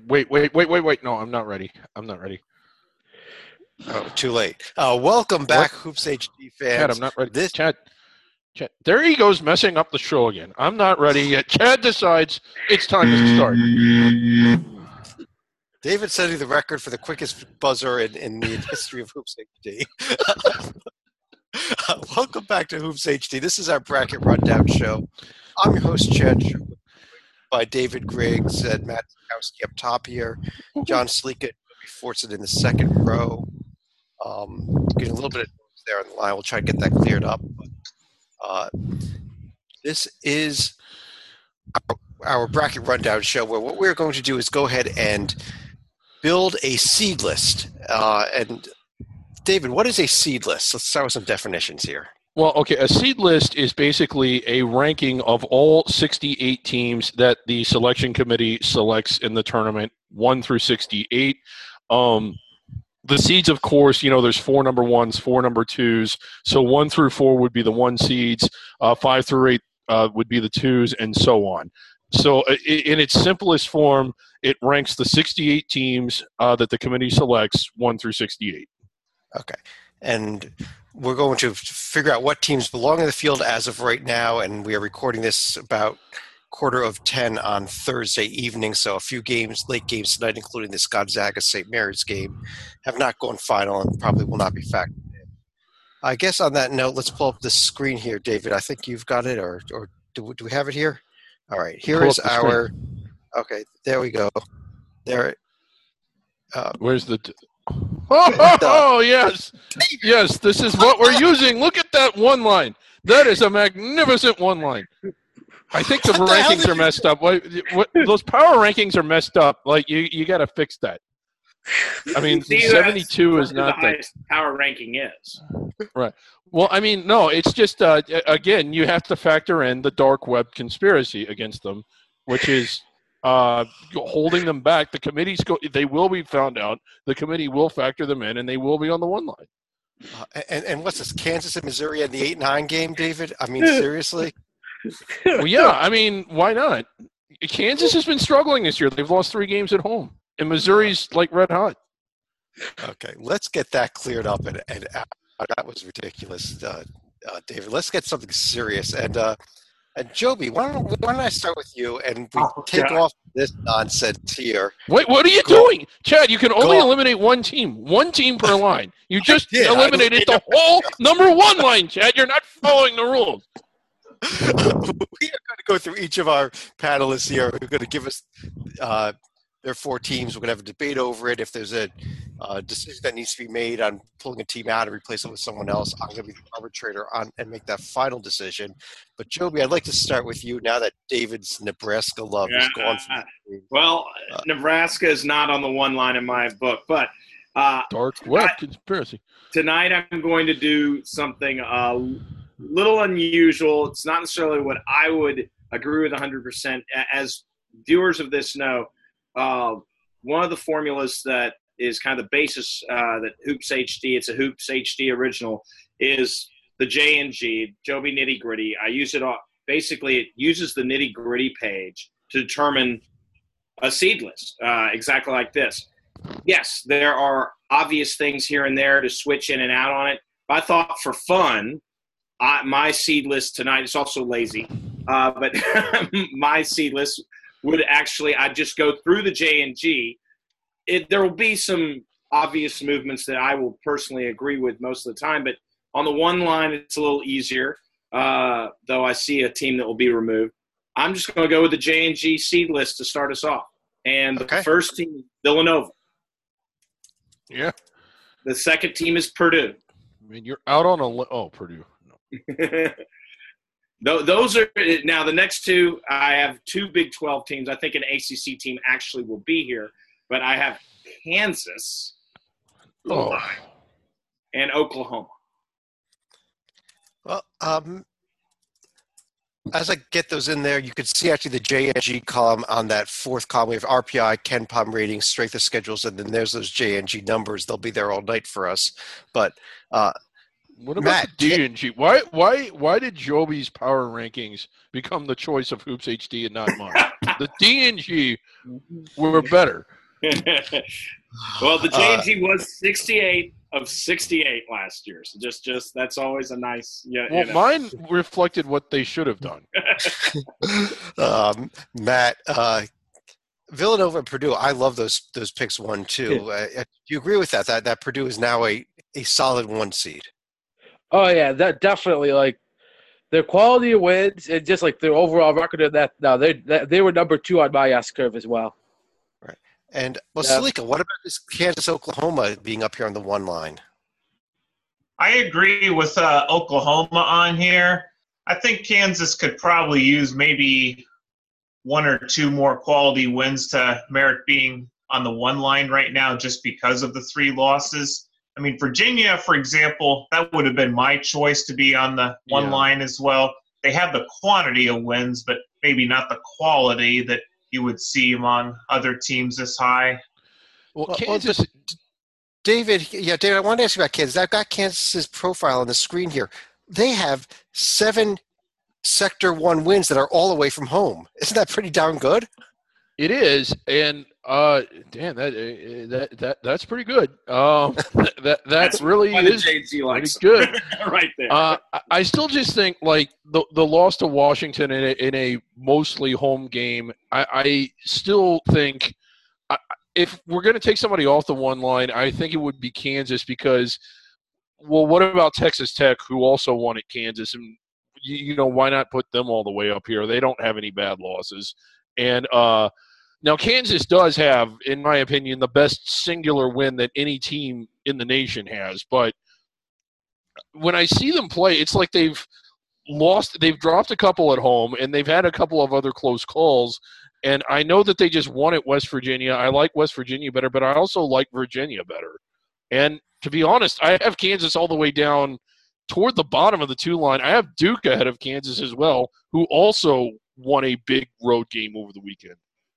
Wait. No, I'm not ready. Oh, too late. Welcome back, Hoops HD fans. Chad, I'm not ready. Chad, there he goes messing up the show again. I'm not ready yet. Chad decides it's time to start. David setting the record for the quickest buzzer in the history of Hoops HD. Welcome back to Hoops HD. This is our bracket rundown show. I'm your host, Chad, by David Griggs and Matt Zukowski up top here. John Sleekett, Fortson in the second row. Getting a little bit of noise there on the line. We'll try to get that cleared up. But, this is our bracket rundown show where what we're going to do is go ahead and build a seed list. And David, what is a seed list? Let's start with some definitions here. Well, okay, a seed list is basically a ranking of all 68 teams that the selection committee selects in the tournament, 1 through 68. The seeds, of course, there's 4 number 1s, 4 number 2s. So 1 through 4 would be the 1 seeds, 5 through 8 would be the 2s, and so on. So in its simplest form, it ranks the 68 teams that the committee selects, 1 through 68. Okay. And we're going to figure out what teams belong in the field as of right now, and we are recording this about 9:45 on Thursday evening, so a few late games tonight, including this Gonzaga-St. Mary's game, have not gone final and probably will not be factored in. I guess on that note, let's pull up the screen here, David. I think you've got it, or do we have it here? All right, here is our – okay, there we go. There. Where's the Oh, yes. Yes, this is what we're using. Look at that one line. That is a magnificent one line. I think the rankings are messed up. Those power rankings are messed up. Like, you got to fix that. I mean, 72 is not the highest power ranking is. Right. Well, I mean, no, it's just, again, you have to factor in the dark web conspiracy against them, which is holding them back. The committees they will be found out. The committee will factor them in, and they will be on the one line. And what's this, Kansas and Missouri in the 8-9 game, David? I mean, seriously? Well, yeah, I mean, why not? Kansas has been struggling this year. They've lost 3 games at home, and Missouri's like red hot. Okay, let's get that cleared up. And that was ridiculous, David. Let's get something serious. And Joby, why don't I start with you and we take off this nonsense here. Wait, what are you doing? Chad, you can only eliminate one team. One team per line. You just eliminated the whole number 1 line, Chad. You're not following the rules. We are going to go through each of our panelists here who are going to give us their 4 teams. We're going to have a debate over it. If there's a decision that needs to be made on pulling a team out and replace it with someone else, I'm going to be the arbitrator on and make that final decision. But Joby, I'd like to start with you now that David's Nebraska love is gone. Well, Nebraska is not on the 1 line in my book, but dark web conspiracy. Tonight I'm going to do something little unusual. It's not necessarily what I would agree with 100%. As viewers of this know, one of the formulas that is kind of the basis that Hoops HD, it's a Hoops HD original, is the J&G, Joby Nitty Gritty. I use it basically it uses the nitty gritty page to determine a seed list, exactly like this. Yes, there are obvious things here and there to switch in and out on it. But I thought for fun, my seed list tonight is also lazy, but my seed list would actually, I'd just go through the J&G. There will be some obvious movements that I will personally agree with most of the time, but on the 1 line, it's a little easier, though I see a team that will be removed. I'm just going to go with the J&G seed list to start us off. And the first team, Villanova. Yeah. The second team is Purdue. I mean, you're out on Purdue. No. Those are – now the next 2, I have 2 Big 12 teams. I think an ACC team actually will be here. But I have Kansas and Oklahoma. Well, as I get those in there, you could see actually the J&G column on that 4th column. We have RPI, KenPom ratings, strength of schedules, and then there's those J&G numbers. They'll be there all night for us. But what about the J&G? Why did Joby's power rankings become the choice of Hoops HD and not mine? The D and G were better. Well, the J&G was 68 of 68 last year. So just that's always a nice. Yeah. Well, mine reflected what they should have done. Matt, Villanova and Purdue. I love those picks 1-2. Do you agree with that? That Purdue is now a solid 1 seed. Oh yeah, that definitely like their quality of wins and just like their overall record of that. No, they were number 2 on my S curve as well. Right. And Salika, what about this Kansas Oklahoma being up here on the 1 line? I agree with Oklahoma on here. I think Kansas could probably use maybe 1 or 2 more quality wins to merit being on the 1 line right now just because of the 3 losses. I mean, Virginia, for example, that would have been my choice to be on the 1 line as well. They have the quantity of wins, but maybe not the quality that you would see them on other teams this high. Well, Kansas. David, I wanted to ask you about Kansas. I've got Kansas's profile on the screen here. They have 7 Sector 1 wins that are all away from home. Isn't that pretty darn good? It is, and damn, that's pretty good. That really is pretty good right there. I still just think like the loss to Washington in a mostly home game. I still think if we're going to take somebody off the 1 line, I think it would be Kansas because, well, what about Texas Tech, who also won at Kansas, and you know why not put them all the way up here? They don't have any bad losses, and now, Kansas does have, in my opinion, the best singular win that any team in the nation has. But when I see them play, it's like they've dropped a couple at home, and they've had a couple of other close calls. And I know that they just won at West Virginia. I like West Virginia better, but I also like Virginia better. And to be honest, I have Kansas all the way down toward the bottom of the 2 line. I have Duke ahead of Kansas as well, who also won a big road game over the weekend.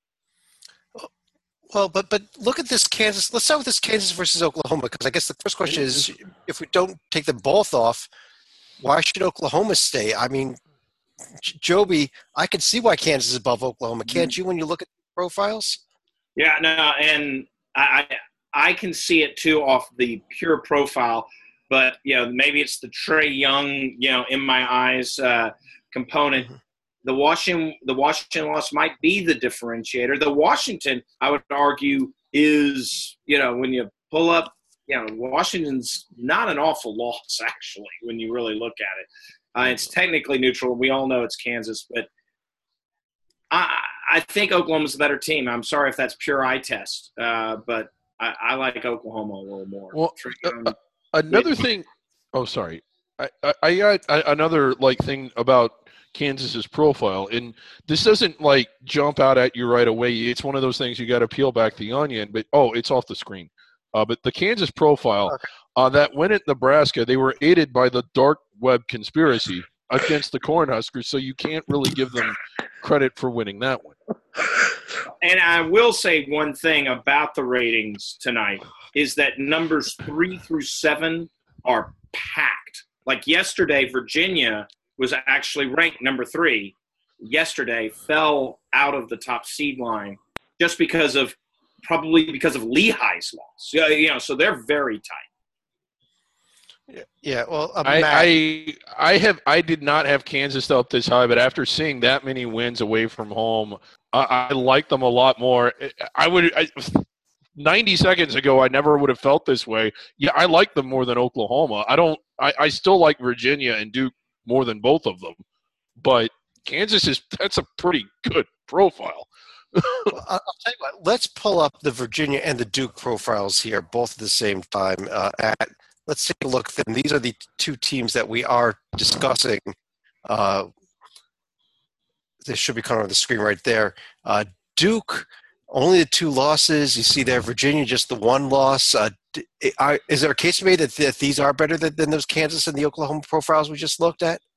Well, but look at this Kansas. Let's start with this Kansas versus Oklahoma, because I guess the first question is, if we don't take them both off, why should Oklahoma stay? I mean, Joby, I can see why Kansas is above Oklahoma. Can't you when you look at the profiles? Yeah, no, and I can see it too off the pure profile, but maybe it's the Trae Young, in my eyes component. The Washington loss might be the differentiator. The Washington, I would argue, is, when you pull up, Washington's not an awful loss, actually, when you really look at it. It's technically neutral. We all know it's Kansas, but I think Oklahoma's a better team. I'm sorry if that's pure eye test, but I like Oklahoma a little more. Well, another thing – oh, sorry. I got another, thing about – Kansas's profile, and this doesn't jump out at you right away. It's one of those things you got to peel back the onion, but it's off the screen. But the Kansas profile, that win at Nebraska, they were aided by the dark web conspiracy against the Cornhuskers, so you can't really give them credit for winning that one. And I will say one thing about the ratings tonight is that numbers 3 through 7 are packed. Like yesterday, Virginia was actually ranked number 3 yesterday, fell out of the top seed line just probably because of Lehigh's loss. So they're very tight. Yeah. Well, I did not have Kansas up this high, but after seeing that many wins away from home, I like them a lot more. 90 seconds ago, I never would have felt this way. Yeah, I like them more than Oklahoma. I still like Virginia and Duke more than both of them, but Kansas that's a pretty good profile. Well, I'll tell you what, let's pull up the Virginia and the Duke profiles here, both at the same time. Let's take a look at them. These are the 2 teams that we are discussing. This should be coming on the screen right there. Duke, only the 2 losses. You see there, Virginia, just the 1 loss. Is there a case made that these are better than those Kansas and the Oklahoma profiles we just looked at?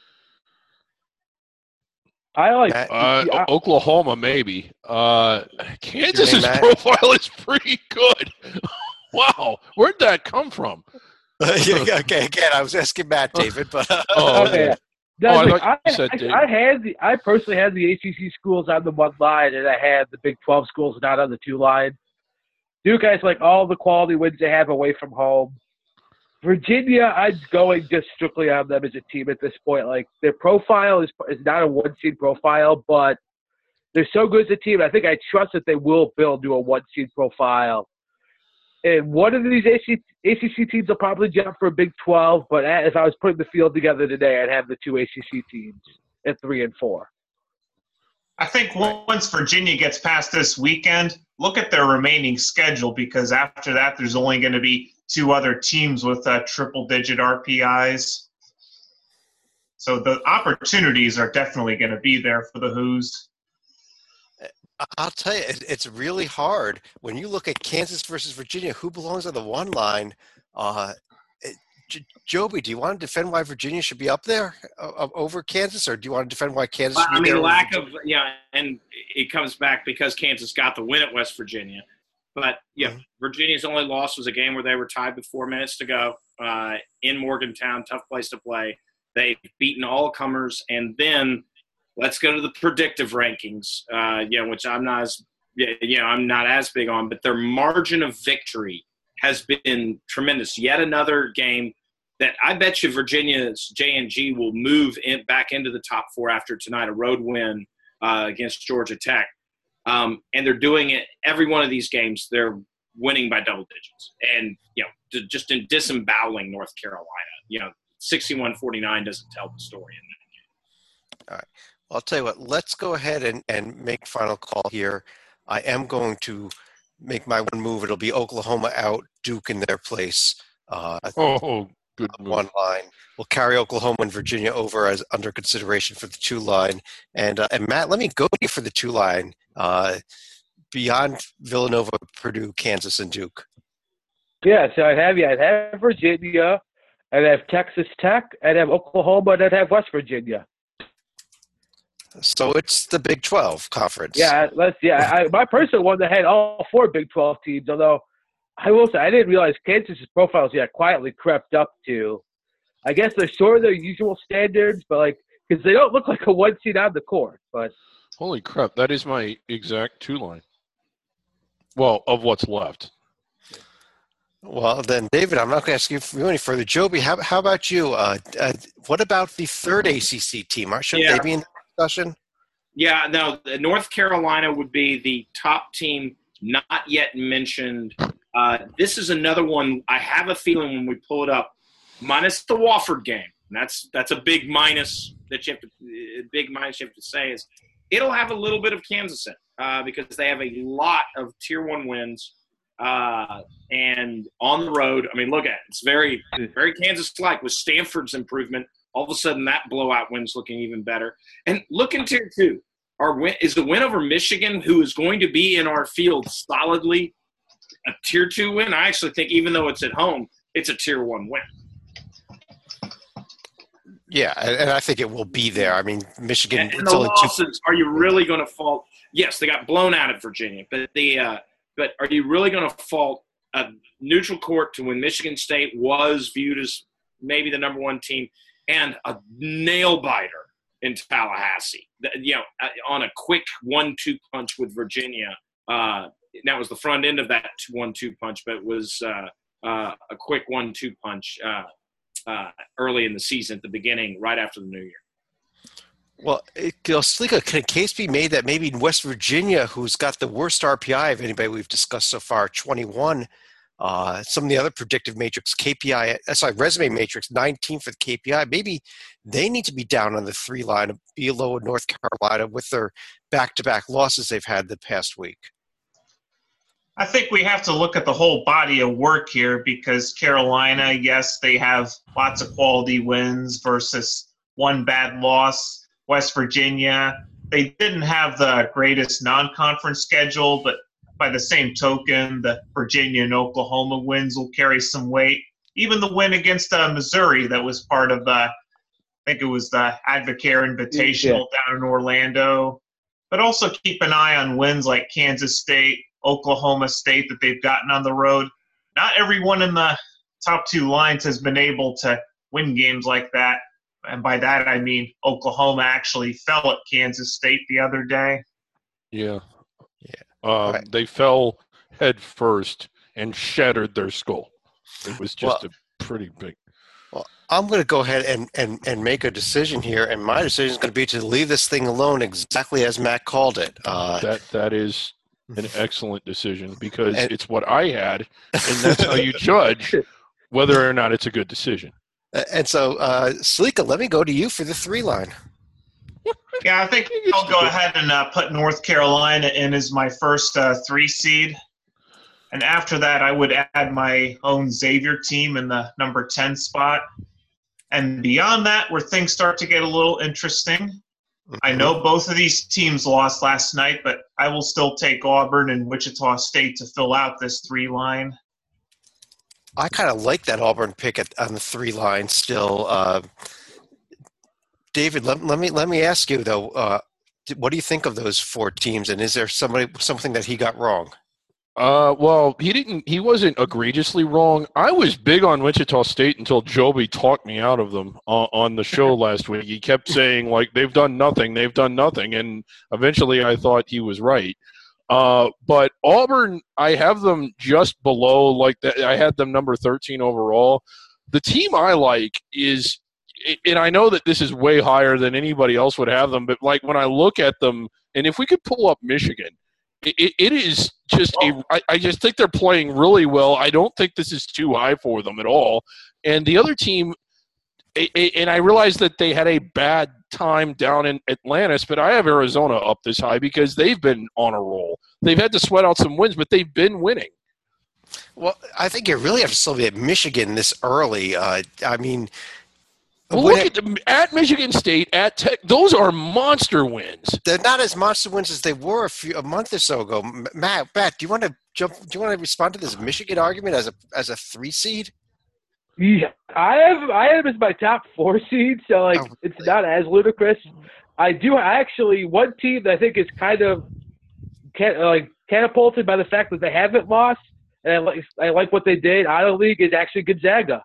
I like Oklahoma, maybe. Kansas's profile is pretty good. Wow, where'd that come from? Okay, again, I was asking Matt, David, but okay. No, I like, thought you said Dave. I personally had the ACC schools on the one line, and I had the Big 12 schools not on the two line. Duke has like all the quality wins they have away from home. Virginia, I'm going just strictly on them as a team at this point. Like their profile is not a one seed profile, but they're so good as a team. I think I trust that they will build to a one seed profile. And one of these ACC teams will probably jump for a Big 12, but if I was putting the field together today, I'd have the two ACC teams at 3 and 4. I think once Virginia gets past this weekend, look at their remaining schedule, because after that there's only going to be 2 other teams with triple-digit RPIs. So the opportunities are definitely going to be there for the Hoos. I'll tell you, it's really hard. When you look at Kansas versus Virginia, who belongs on the one line? Joby, do you want to defend why Virginia should be up there over Kansas, or do you want to defend why Kansas should be there? Lack of and it comes back because Kansas got the win at West Virginia. But, Virginia's only loss was a game where they were tied with 4 minutes to go in Morgantown, tough place to play. They've beaten all comers, and then let's go to the predictive rankings, which I'm not as big on, but their margin of victory has been tremendous. Yet another game that I bet you Virginia's J&G will move back into the top 4 after tonight, a road win against Georgia Tech. And they're doing it every one of these games. They're winning by double digits, and just in disemboweling North Carolina. 61-49 doesn't tell the story in that game. All right. Well, I'll tell you what. Let's go ahead and make final call here. I am going to make my one move. It'll be Oklahoma out, Duke in their place. Good move. One line. We'll carry Oklahoma and Virginia over as under consideration for the 2 line. And Matt, let me go to you for the 2 line. Beyond Villanova, Purdue, Kansas, and Duke. Yeah, so I'd have Virginia, I'd have Texas Tech, I'd have Oklahoma, and I'd have West Virginia. So it's the Big 12 conference. Yeah, my personal one that had all 4 Big 12 teams, although I will say I didn't realize Kansas's profiles quietly crept up to. I guess they're sort of their usual standards, but because they don't look like a 1 seed on the court. But holy crap, that is my exact 2 line. Well, of what's left. Well, then, David, I'm not going to ask you any further. Joby, how about you? What about the 3rd ACC team? Shouldn't they be in the discussion? Yeah, no, North Carolina would be the top team not yet mentioned. This is another one. I have a feeling when we pull it up, minus the Wofford game. And that's a big minus that you have to say is it'll have a little bit of Kansas in because they have a lot of Tier 1 wins and on the road. I mean, look at it. It's very, very Kansas-like with Stanford's improvement. All of a sudden, that blowout win's looking even better. And look in Tier 2. Is the win over Michigan, who is going to be in our field solidly, a Tier 2 win? I actually think even though it's at home, it's a Tier 1 win. Yeah, and I think it will be there. I mean, Michigan. And the losses, are you really going to fault? Yes, they got blown out at Virginia, but but are you really going to fault a neutral court to when Michigan State was viewed as maybe the number 1 team and a nail biter in Tallahassee? On a quick 1-2 punch with Virginia. That was the front end of that 1-2 punch, but it was a quick 1-2 punch. Early in the season at the beginning, right after the New Year. Well, Slika, can a case be made that maybe West Virginia, who's got the worst RPI of anybody we've discussed so far, 21, some of the other predictive matrix, resume matrix, 19 for the KPI, maybe they need to be down on the 3 line, below North Carolina with their back-to-back losses they've had the past week? I think we have to look at the whole body of work here because Carolina, yes, they have lots of quality wins versus 1 bad loss. West Virginia, they didn't have the greatest non-conference schedule, but by the same token, the Virginia and Oklahoma wins will carry some weight. Even the win against Missouri that was part of I think it was the Advocare Invitational down in Orlando. But also keep an eye on wins like Kansas State, Oklahoma State that they've gotten on the road. Not everyone in the top 2 lines has been able to win games like that. and by that I mean Oklahoma actually fell at Kansas State the other day. Yeah. Right. They fell head first and shattered their skull. It was just a pretty big. Well, I'm going to go ahead and make a decision here, and my decision is going to be to leave this thing alone exactly as Matt called it. That is an excellent decision because it's what I had, and that's how you judge whether or not it's a good decision. And so, Slika, let me go to you for the 3-line. Yeah, I think I'll go ahead and put North Carolina in as my first 3 seed. And after that, I would add my own Xavier team in the number 10 spot. And beyond that, where things start to get a little interesting, I know both of these teams lost last night, but I will still take Auburn and Wichita State to fill out this 3-line. I kind of like that Auburn pick on the 3-line still. David, let me ask you though, what do you think of those 4 teams, and is there something that he got wrong? Well, he wasn't egregiously wrong. I was big on Wichita State until Joby talked me out of them on the show last week. He kept saying, like, they've done nothing, and eventually I thought he was right. But Auburn, I have them just below, like, I had them number 13 overall. The team I like is, and I know that this is way higher than anybody else would have them, but, like, when I look at them, and if we could pull up Michigan, it is just I just think they're playing really well. I don't think this is too high for them at all. And the other team, and I realize that they had a bad time down in Atlantis, but I have Arizona up this high because they've been on a roll. They've had to sweat out some wins, but they've been winning. Well, I think you really have to still be at Michigan this early. I mean, well, look at them at Michigan State, at Tech. Those are monster wins. They're not as monster wins as they were a month or so ago. Matt, do you want to jump? Do you want to respond to this Michigan argument as a 3 seed? Yeah, I have as my top 4 seed, so like it's not as ludicrous. I actually one team that I think is kind of catapulted by the fact that they haven't lost, and I like what they did out of the league is actually Gonzaga.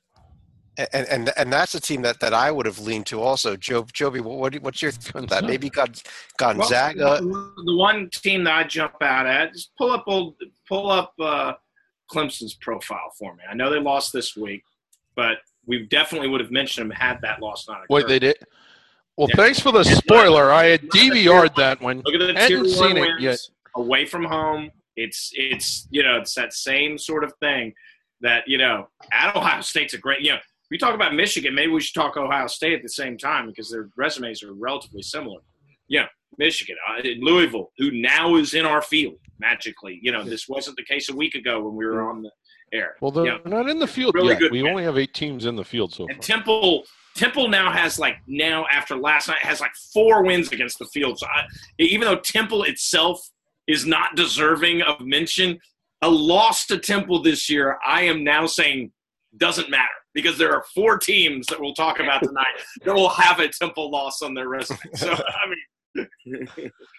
And that's a team that I would have leaned to also. Joby, what's your thought on that? Maybe Gonzaga. Well, the one team that I jump out at, just pull up Clemson's profile for me. I know they lost this week, but we definitely would have mentioned them had that loss not occurred. Wait, they did? Well, thanks for the spoiler. I had DVR'd that one. Look at the tier 1 wins away from home. It's it's that same sort of thing that at Ohio State's a great we talk about Michigan, maybe we should talk Ohio State at the same time because their resumes are relatively similar. Yeah, Michigan, Louisville, who now is in our field magically. This wasn't the case a week ago when we were on the air. Well, they're not in the field yet. We only have 8 teams in the field so far. And Temple now has after last night has 4 wins against the field. So even though Temple itself is not deserving of mention, a loss to Temple this year, I am now saying doesn't matter. Because there are 4 teams that we'll talk about tonight that will have a Temple loss on their resume. So, I mean.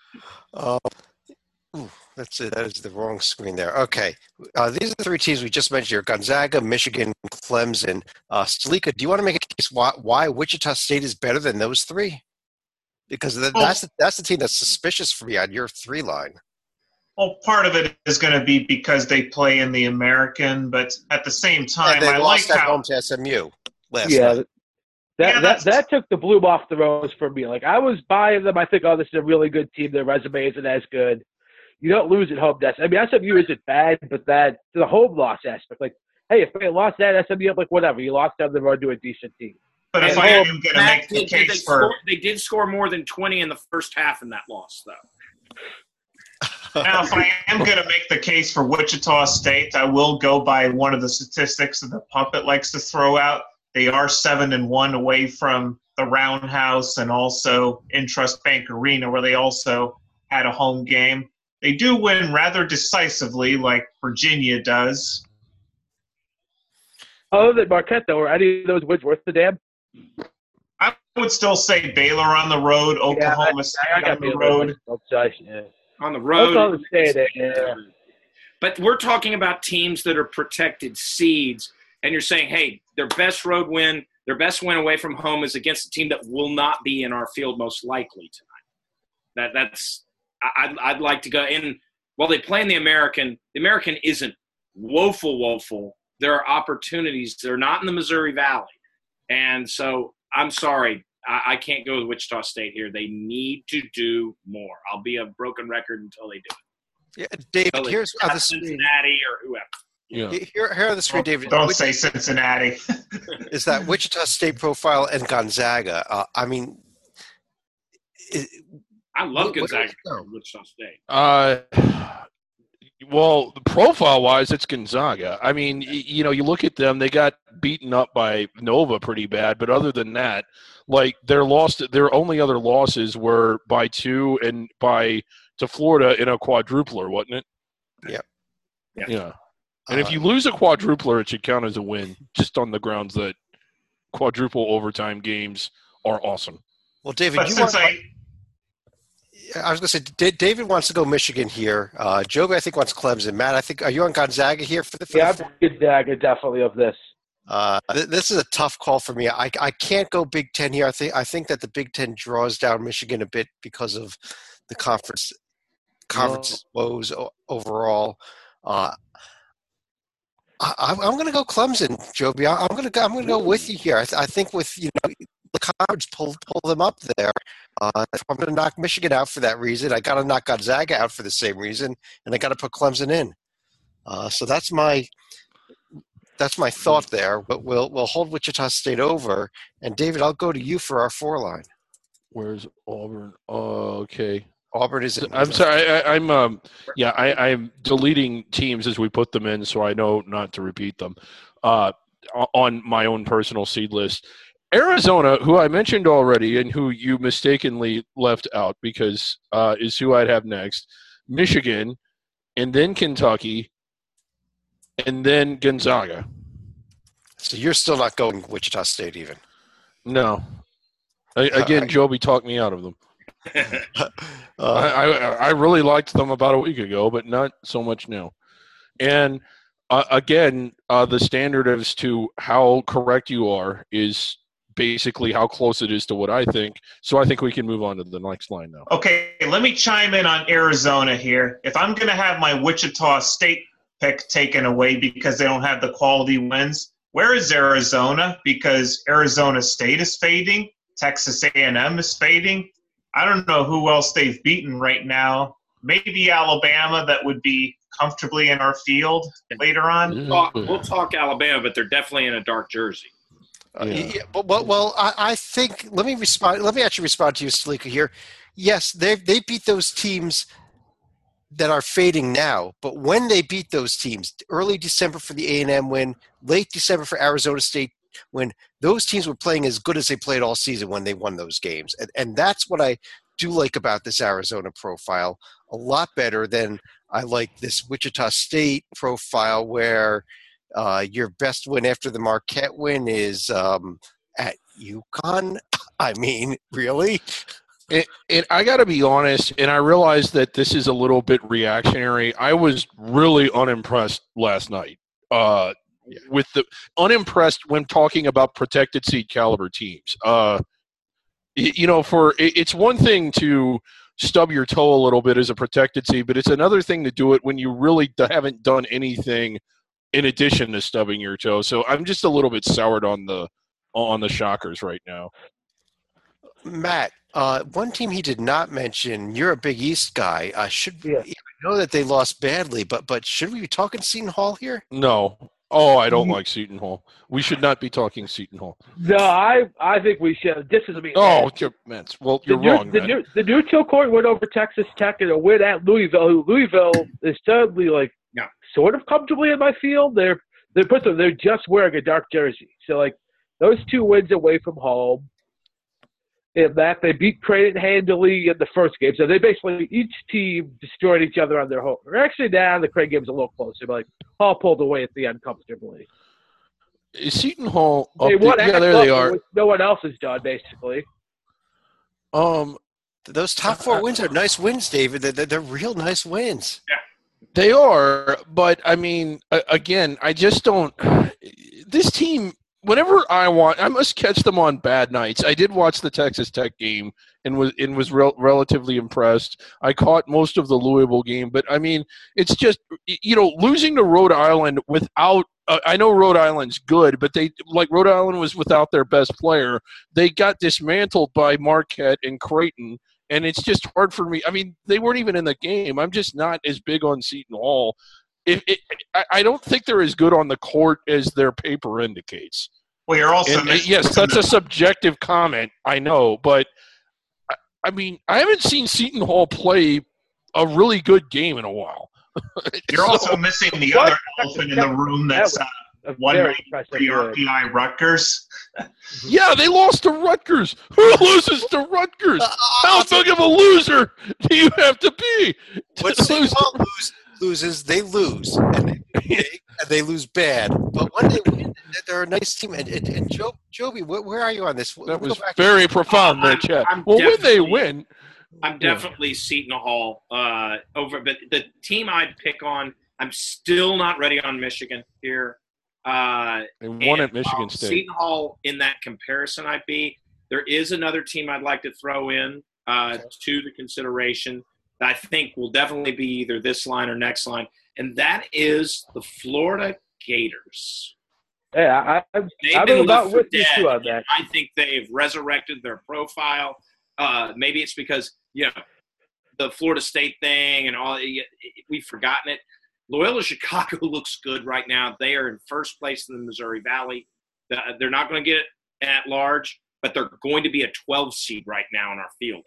That's it. That is the wrong screen there. Okay. These are the 3 teams we just mentioned here. Gonzaga, Michigan, Clemson. Salika, do you want to make a case why Wichita State is better than those 3? Because that's the team that's suspicious for me on your 3 line. Well, part of it is going to be because they play in the American, but at the same time, I lost at home to SMU last night. That took the bloom off the rose for me. Like, I was buying them. I think, this is a really good team. Their resume isn't as good. You don't lose at home. I mean, SMU isn't bad, but the home loss aspect. Like, hey, if they lost that, SMU, whatever. You lost down the road to a decent team. But if I am going to make the case they did score more than 20 in the first half in that loss, though. Now, if I am going to make the case for Wichita State, I will go by one of the statistics that the Puppet likes to throw out. They are 7-1 away from the Roundhouse and also in Trust Bank Arena, where they also had a home game. They do win rather decisively, like Virginia does. Other than Marquette, though, are any of those wins worth the damn? I would still say Baylor on the road, Oklahoma State on the road. On the road. Yeah. But we're talking about teams that are protected seeds, and you're saying, hey, their best road win, Their best win away from home is against a team that will not be in our field most likely tonight. I'd like to go in. While they play in the American isn't woeful. There are opportunities. They're not in the Missouri Valley. And so I'm sorry. I can't go with Wichita State here. They need to do more. I'll be a broken record until they do it. Yeah, David, here's how this Cincinnati or whoever. Yeah. Here are the three, David. Don't say Cincinnati. Is that Wichita State profile and Gonzaga? I love Gonzaga for Wichita State. Well, profile-wise, it's Gonzaga. I mean, you look at them; they got beaten up by Nova pretty bad. But other than that, like their only other losses were by 2 and to Florida in a quadrupler, wasn't it? Yep. Yeah. And if you lose a quadrupler, it should count as a win, just on the grounds that quadruple overtime games are awesome. Well, David, I was going to say, David wants to go Michigan here. Joby, I think, wants Clemson. Matt, are you on Gonzaga here for the? Yeah, I'm Gonzaga definitely of this. This is a tough call for me. I can't go Big Ten here. I think that the Big Ten draws down Michigan a bit because of the conference woes overall. I'm going to go Clemson, Joby. I'm going to go with you here. I think with the cards pull them up there. If I'm going to knock Michigan out for that reason, I got to knock Gonzaga out for the same reason, and I got to put Clemson in. So that's my thought there. But we'll hold Wichita State over. And David, I'll go to you for our 4 line. Where's Auburn? Oh, okay. Auburn is. I'm sorry. I'm deleting teams as we put them in, so I know not to repeat them. On my own personal seed list, Arizona, who I mentioned already, and who you mistakenly left out because is who I'd have next. Michigan, and then Kentucky, and then Gonzaga. So you're still not going Wichita State even? No. Again, Joby talked me out of them. I really liked them about a week ago, but not so much now. And again, the standard as to how correct you are is basically how close it is to what I think. So I think we can move on to the next line now. Okay, let me chime in on Arizona here. If I'm going to have my Wichita State pick taken away because they don't have the quality wins, where is Arizona? Because Arizona State is fading. Texas A&M is fading. I don't know who else they've beaten right now. Maybe Alabama, that would be comfortably in our field later on. We'll talk Alabama, but they're definitely in a dark jersey. Well, I think let me actually respond to you, Salika, here. Yes, they beat those teams that are fading now, but when they beat those teams, early December for the A&M win, late December for Arizona State win, those teams were playing as good as they played all season when they won those games. And that's what I do like about this Arizona profile, a lot better than I like this Wichita State profile where your best win after the Marquette win is at UConn. I mean, really? And I got to be honest, and I realize that this is a little bit reactionary. I was really unimpressed last night. Unimpressed when talking about protected seed caliber teams. It's one thing to stub your toe a little bit as a protected seed, but it's another thing to do it when you really haven't done anything in addition to stubbing your toe. So I'm just a little bit soured on the Shockers right now. Matt, one team he did not mention. You're a Big East guy. I know that they lost badly, but should we be talking Seton Hall here? No. Oh, I don't like Seton Hall. We should not be talking Seton Hall. No, I think we should. This is me. Oh, man. Well, you're wrong. The neutral court went over Texas Tech and a win at Louisville. Louisville is suddenly sort of comfortably in my field. They're just wearing a dark jersey. So those 2 wins away from home. In that they beat Creighton handily in the first game. So they basically, each team destroyed each other on their home. Or actually, now the Creighton game's a little closer. But Hall pulled away at the end comfortably. Is Seton Hall up there? Yeah, there they are. No one else has done, basically. Those top 4 wins are nice wins, David. They're real nice wins. Yeah. They are, but I mean, again, I just don't – this team – whenever I must catch them on bad nights. I did watch the Texas Tech game and was relatively impressed. I caught most of the Louisville game, but I mean, it's just losing to Rhode Island without. I know Rhode Island's good, but Rhode Island was without their best player. They got dismantled by Marquette and Creighton, and it's just hard for me. I mean, they weren't even in the game. I'm just not as big on Seton Hall. I don't think they're as good on the court as their paper indicates. Well, you're also yes, that's a subjective comment, I know, but I mean, I haven't seen Seton Hall play a really good game in a while. You're also missing the other elephant in the room that's one RPI Rutgers. Yeah, they lost to Rutgers. Who loses to Rutgers? How big of a loser do you have to be? When Seton Hall loses, they lose, and they lose bad. But when they win, they're a nice team. And Joby, where are you on this? That was very profound there, Chad. Well, when they win. I'm definitely Seton Hall over, but the team I'd pick on, I'm still not ready on Michigan here. They won at Michigan State. Seton Hall in that comparison, I'd be. There is another team I'd like to throw in to the consideration that I think will definitely be either this line or next line, and that is the Florida Gators. Yeah, I'm about with you too on that. I think they've resurrected their profile. Maybe it's because, the Florida State thing and all, we've forgotten it. Loyola Chicago looks good right now. They are in first place in the Missouri Valley. They're not going to get at large, but they're going to be a 12 seed right now in our field,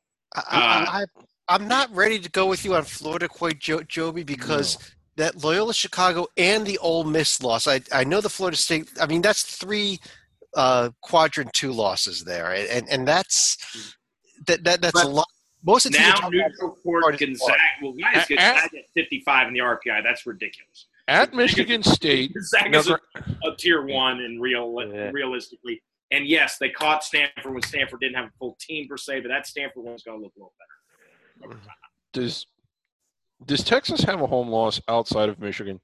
I bet. I'm not ready to go with you on Florida quite, Joby, because that Loyola Chicago and the Ole Miss loss, I know the Florida State, I mean, that's 3 quadrant 2 losses there, and that's a lot. Most of the now neutral court Gonzaga. Well, why is Gonzaga at 55 in the RPI? That's ridiculous. At Michigan State, Gonzaga's a tier 1 and realistically. And yes, they caught Stanford when Stanford didn't have a full team per se, but that Stanford one's going to look a little better. Does Texas have a home loss outside of Michigan?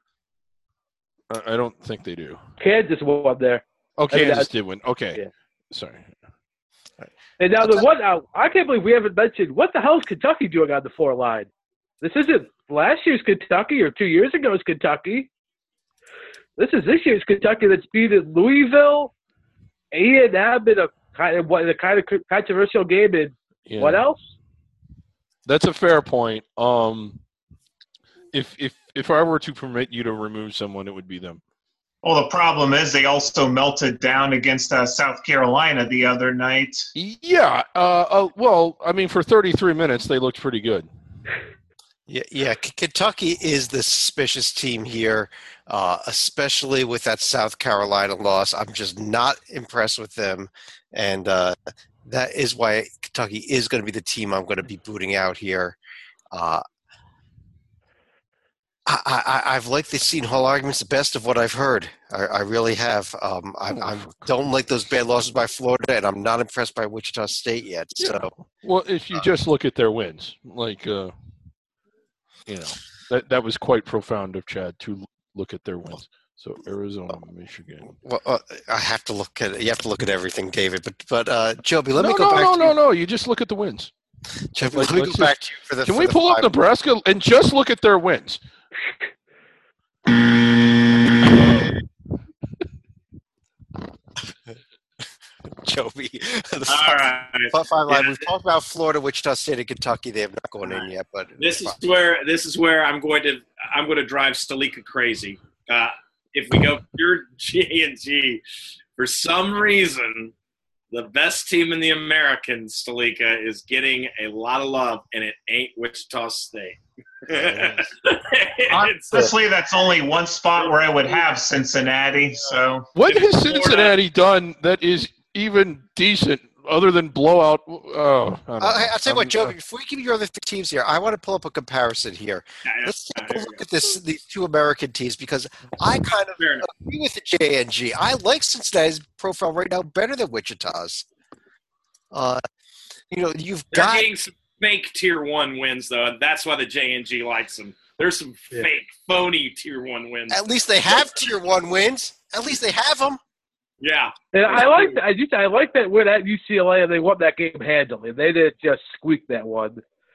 I don't think they do. Kansas won there. Oh, Kansas did win. Okay. Yeah. Sorry. And now I can't believe we haven't mentioned, what the hell is Kentucky doing on the 4 line? This isn't last year's Kentucky or 2 years ago's Kentucky. This is this year's Kentucky that's beaten Louisville, A&M in a kind of controversial game. And what else? That's a fair point. If I were to permit you to remove someone, it would be them. Well, the problem is they also melted down against South Carolina the other night. Yeah. Well, I mean, for 33 minutes, they looked pretty good. Yeah. Kentucky is the suspicious team here, especially with that South Carolina loss. I'm just not impressed with them, and that is why Kentucky is going to be the team I'm going to be booting out here. I've liked the Seton Hall arguments the best of what I've heard. I really have. I don't like those bad losses by Florida, and I'm not impressed by Wichita State yet. So, well, if you just look at their wins, that was quite profound of Chad to look at their wins. So Arizona, Michigan. Well, I have to look at it. You have to look at everything, David. But Joby, let me go back. No. You just look at the wins. Joby, let me go back to you for the. Can we pull up Nebraska and just look at their wins? Joby. All right. We've talked about Florida, Wichita State, and Kentucky. They have not gone in yet, but this is where I'm going to drive Stalika crazy. If we go pure J&G, for some reason, the best team in the American, Stalika, is getting a lot of love, and it ain't Wichita State. Honestly, that's only one spot where I would have Cincinnati. So, what has Cincinnati done that is even decent other than blowout? I'll tell you what, Joe. Before we give you your other teams here, I want to pull up a comparison here. Let's take a look at these 2 American teams, because I kind of agree with the J&G. I like Cincinnati's profile right now better than Wichita's. You've got getting some fake tier 1 wins though, and that's why the J&G likes them. There's some fake, phony tier 1 wins. At least they have tier 1 wins. At least they have them. Yeah. And I like that. I like that win at UCLA, and they won that game handily. They didn't just squeak that one.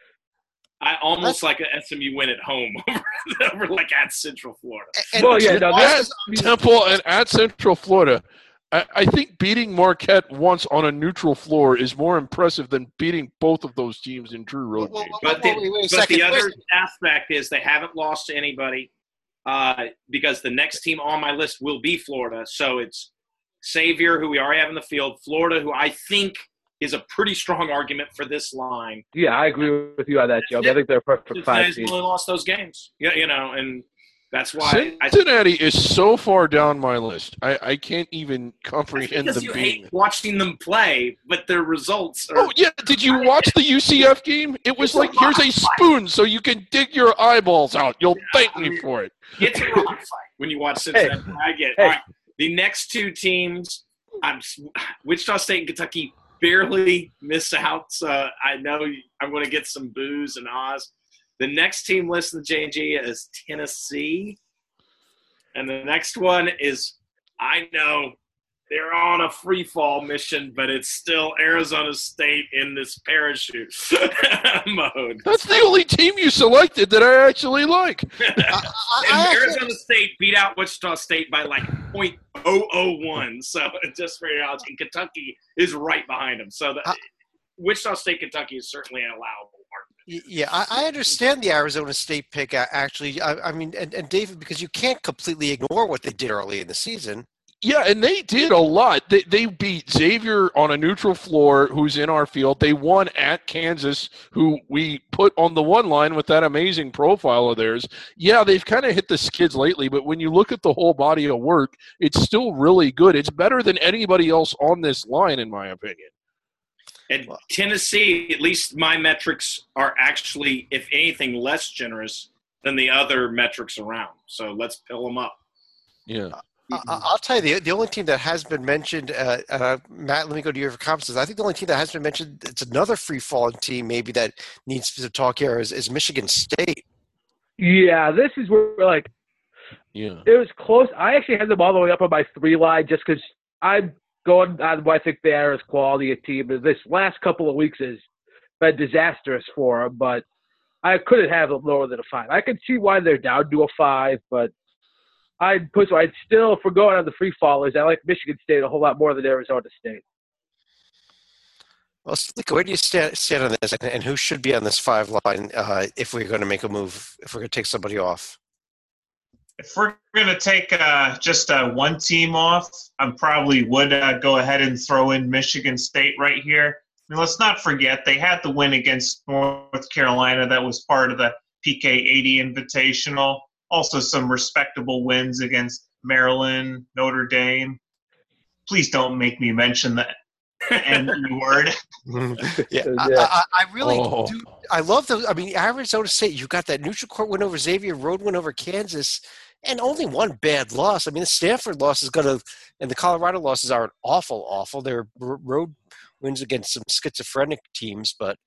I almost like an SMU win at home over like at Central Florida. Well, yeah, no, At Temple and at Central Florida. I think beating Marquette once on a neutral floor is more impressive than beating both of those teams in true road games. But the other aspect is they haven't lost to anybody because the next team on my list will be Florida. So it's Xavier, who we already have in the field, Florida, who I think is a pretty strong argument for this line. Yeah, I agree with you on that, Joe. I think they're a perfect 5 seed. Only lost those games, and that's why Cincinnati is so far down my list. I can't even comprehend them you being. hate watching them play, but their results are. Oh yeah, did you watch the UCF game? It was like, here's a spoon so you can dig your eyeballs out. You'll thank me for it. It's a rock fight when you watch Cincinnati. I get it. All right, the next two teams, Wichita State and Kentucky barely miss out. So I know I'm going to get some boos and ahs. The next team listed in the J&G is Tennessee. And the next one is, I know they're on a free fall mission, but it's still Arizona State in this parachute mode. That's the only team you selected that I actually like. Arizona State beat out Wichita State by like .001. So just for your knowledge, and Kentucky is right behind them. So Wichita State, Kentucky is certainly an allowable argument. Yeah, I understand the Arizona State pick, actually. I mean, and David, because you can't completely ignore what they did early in the season. Yeah, and they did a lot. They beat Xavier on a neutral floor, who's in our field. They won at Kansas, who we put on the one line with that amazing profile of theirs. Yeah, they've kind of hit the skids lately, but when you look at the whole body of work, it's still really good. It's better than anybody else on this line, in my opinion. And Tennessee, at least my metrics are actually, if anything, less generous than the other metrics around. So let's pill them up. Yeah. I'll tell you, the only team that has been mentioned, Matt, let me go to your comments. I think the only team that has been mentioned, it's another free-falling team maybe that needs to talk here is Michigan State. Yeah, this is where, it was close. I actually had them all the way up on my 3 line just because I'm going on what I think they are as quality a team. This last couple of weeks has been disastrous for them, but I couldn't have them lower than a 5. I can see why they're down to a 5, but I'd still, if we're going on the free fallers, I like Michigan State a whole lot more than Arizona State. Well, Slick, where do you stand on this, and who should be on this 5 line if we're going to make a move, if we're going to take somebody off? If we're going to take just one team off, I probably would go ahead and throw in Michigan State right here. I mean, let's not forget they had the win against North Carolina that was part of the PK 80 Invitational. Also some respectable wins against Maryland, Notre Dame. Please don't make me mention that N word. Yeah, I really do. I love those. I mean, Arizona State, you got that neutral court win over Xavier, road win over Kansas, and only one bad loss. I mean, the Stanford loss is going to, and the Colorado losses aren't awful. They're road wins against some schizophrenic teams, but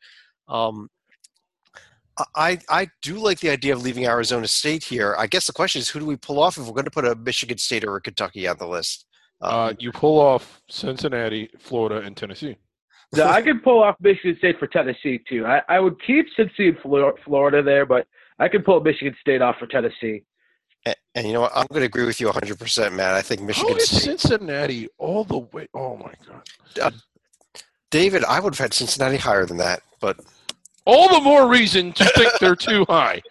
I do like the idea of leaving Arizona State here. I guess the question is, who do we pull off if we're going to put a Michigan State or a Kentucky on the list? You pull off Cincinnati, Florida, and Tennessee. No, I could pull off Michigan State for Tennessee, too. I would keep Cincinnati and Florida there, but I could pull Michigan State off for Tennessee. And you know what? I'm going to agree with you 100%, Matt. I think Michigan State. Cincinnati all the way? Oh, my God. David, I would have had Cincinnati higher than that, but – all the more reason to think they're too high.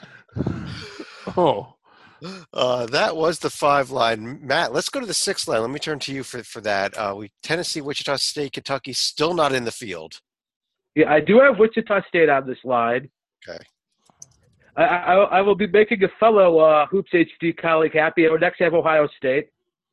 Oh. That was the 5 line. Matt, let's go to the 6 line. Let me turn to you for that. Tennessee, Wichita State, Kentucky, still not in the field. Yeah, I do have Wichita State on this line. Okay. I will be making a fellow Hoops HD colleague happy. I would next have Ohio State.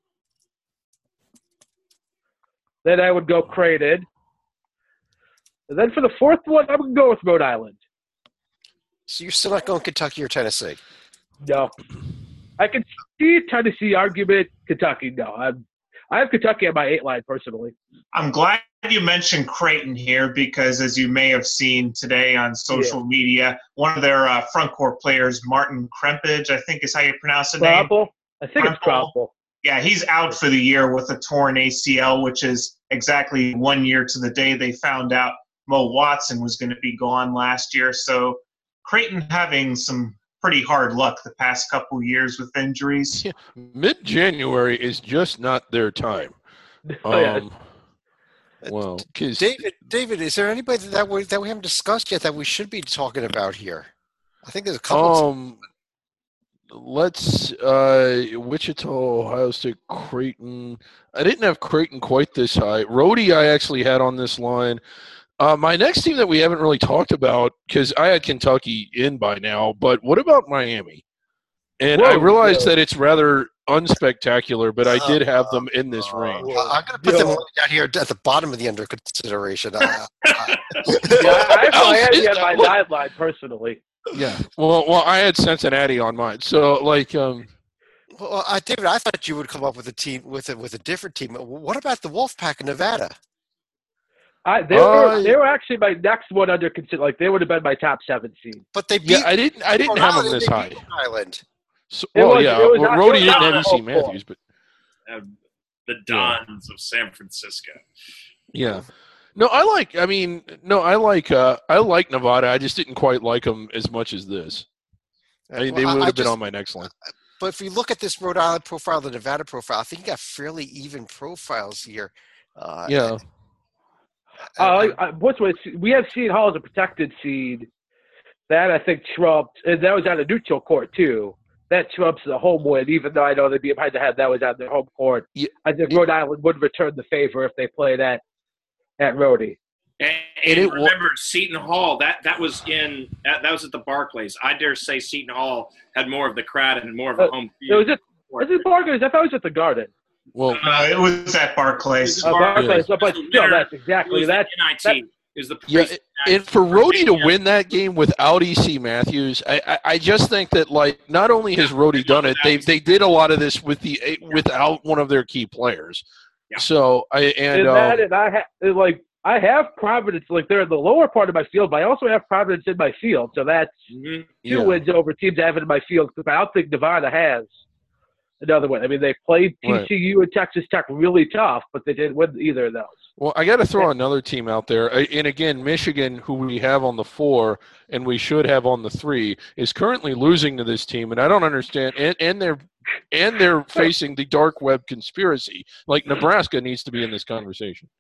Then I would go Creighton. And then for the 4th one, I'm going to go with Rhode Island. So you're still not going Kentucky or Tennessee? No. I can see Tennessee argument. Kentucky, no. I have Kentucky on my 8 line, personally. I'm glad you mentioned Creighton here because, as you may have seen today on social media, one of their front court players, Martin Krempage, I think is how you pronounce the name. I think it's Krempel. Yeah, he's out for the year with a torn ACL, which is exactly 1 year to the day they found out Mo Watson was going to be gone last year. So Creighton having some pretty hard luck the past couple years with injuries. Yeah, mid-January is just not their time. Well, because David, is there anybody that we haven't discussed yet that we should be talking about here? I think there's a couple. Let's Wichita, Ohio State, Creighton. I didn't have Creighton quite this high. Rhodey I actually had on this line. My next team that we haven't really talked about, because I had Kentucky in by now, but what about Miami? And I realized that it's rather unspectacular, but I did have them in this range. I'm going to put them down here at the bottom of the under consideration. I have Miami on my guideline personally. Yeah. Well, I had Cincinnati on mine. So, David, I thought you would come up with a team with a different team. What about the Wolfpack of Nevada? They were actually my next one under consider. Like they would have been my top 7 seed. But they beat. I didn't have them this high. Island. So, Rhodey didn't have E.C. Matthews, but the Dons of San Francisco. Yeah. I like Nevada. I just didn't quite like them as much as this. I mean, they would have been on my next line. But if you look at this Rhode Island profile, the Nevada profile, I think you got fairly even profiles here. Yeah. We have Seton Hall as a protected seed. That I think trumped, and that was on a neutral court too. That trumps the home win, even though I know they'd be behind the head. That was on their home court. Yeah. I think Rhode Island would return the favor if they played at Rhodey. And remember, Seton Hall. That was at the Barclays. I dare say Seton Hall had more of the crowd and more of a home field. Was it Barclays? I thought it was at the Garden. Well, it was at Barclays. Barclays, but still, that's exactly that. NIT is the and for Rhodey to win that game without E.C. Matthews, I just think that not only has Rhodey done it, they did a lot of this without one of their key players. Yeah. So I have Providence. They're in the lower part of my field, but I also have Providence in my field. So that's 2 wins over teams I have in my field. Because I don't think Nevada has another one. I mean, they played TCU and Texas Tech really tough, but they didn't win either of those. Well, I got to throw another team out there. And again, Michigan, who we have on the 4 and we should have on the 3, is currently losing to this team, and I don't understand. And they're facing the dark web conspiracy. Nebraska needs to be in this conversation.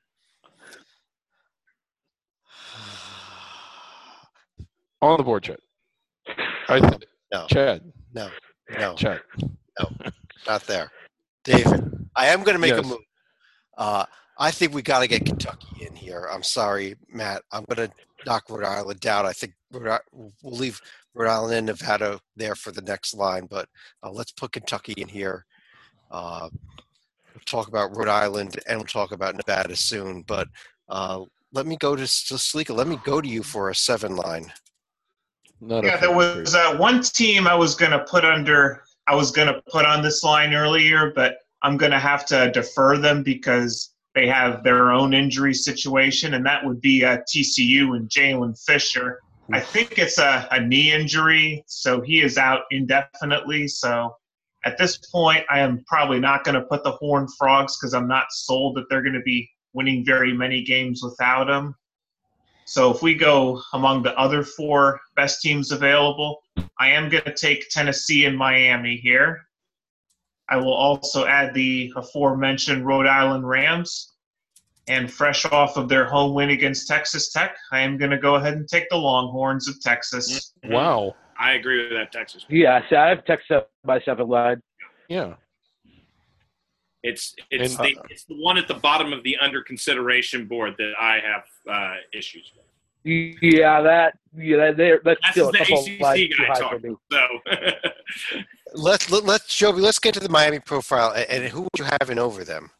On the board, Chad. No. Chad. No. Chad. No. Not there. David, I am going to make a move. I think we got to get Kentucky in here. I'm sorry, Matt. I'm going to knock Rhode Island down. I think we'll leave Rhode Island and Nevada there for the next line, but let's put Kentucky in here. We'll talk about Rhode Island and we'll talk about Nevada soon, but let me go to Sleeka. Let me go to you for a 7 line. There was one team I was going to put on this line earlier, but I'm going to have to defer them because they have their own injury situation, and that would be TCU and Jalen Fisher. I think it's a knee injury, so he is out indefinitely. So at this point, I am probably not going to put the Horned Frogs because I'm not sold that they're going to be winning very many games without him. So if we go among the other 4 best teams available, I am going to take Tennessee and Miami here. I will also add the aforementioned Rhode Island Rams. And fresh off of their home win against Texas Tech, I am going to go ahead and take the Longhorns of Texas. Wow. I agree with that, Texas. Yeah, so I have Texas by 7 line. Yeah. It's the one at the bottom of the under consideration board that I have issues with. That's still a the couple ACC lines too guy high talking. for me. Let's get to the Miami profile, and who would you have in over them?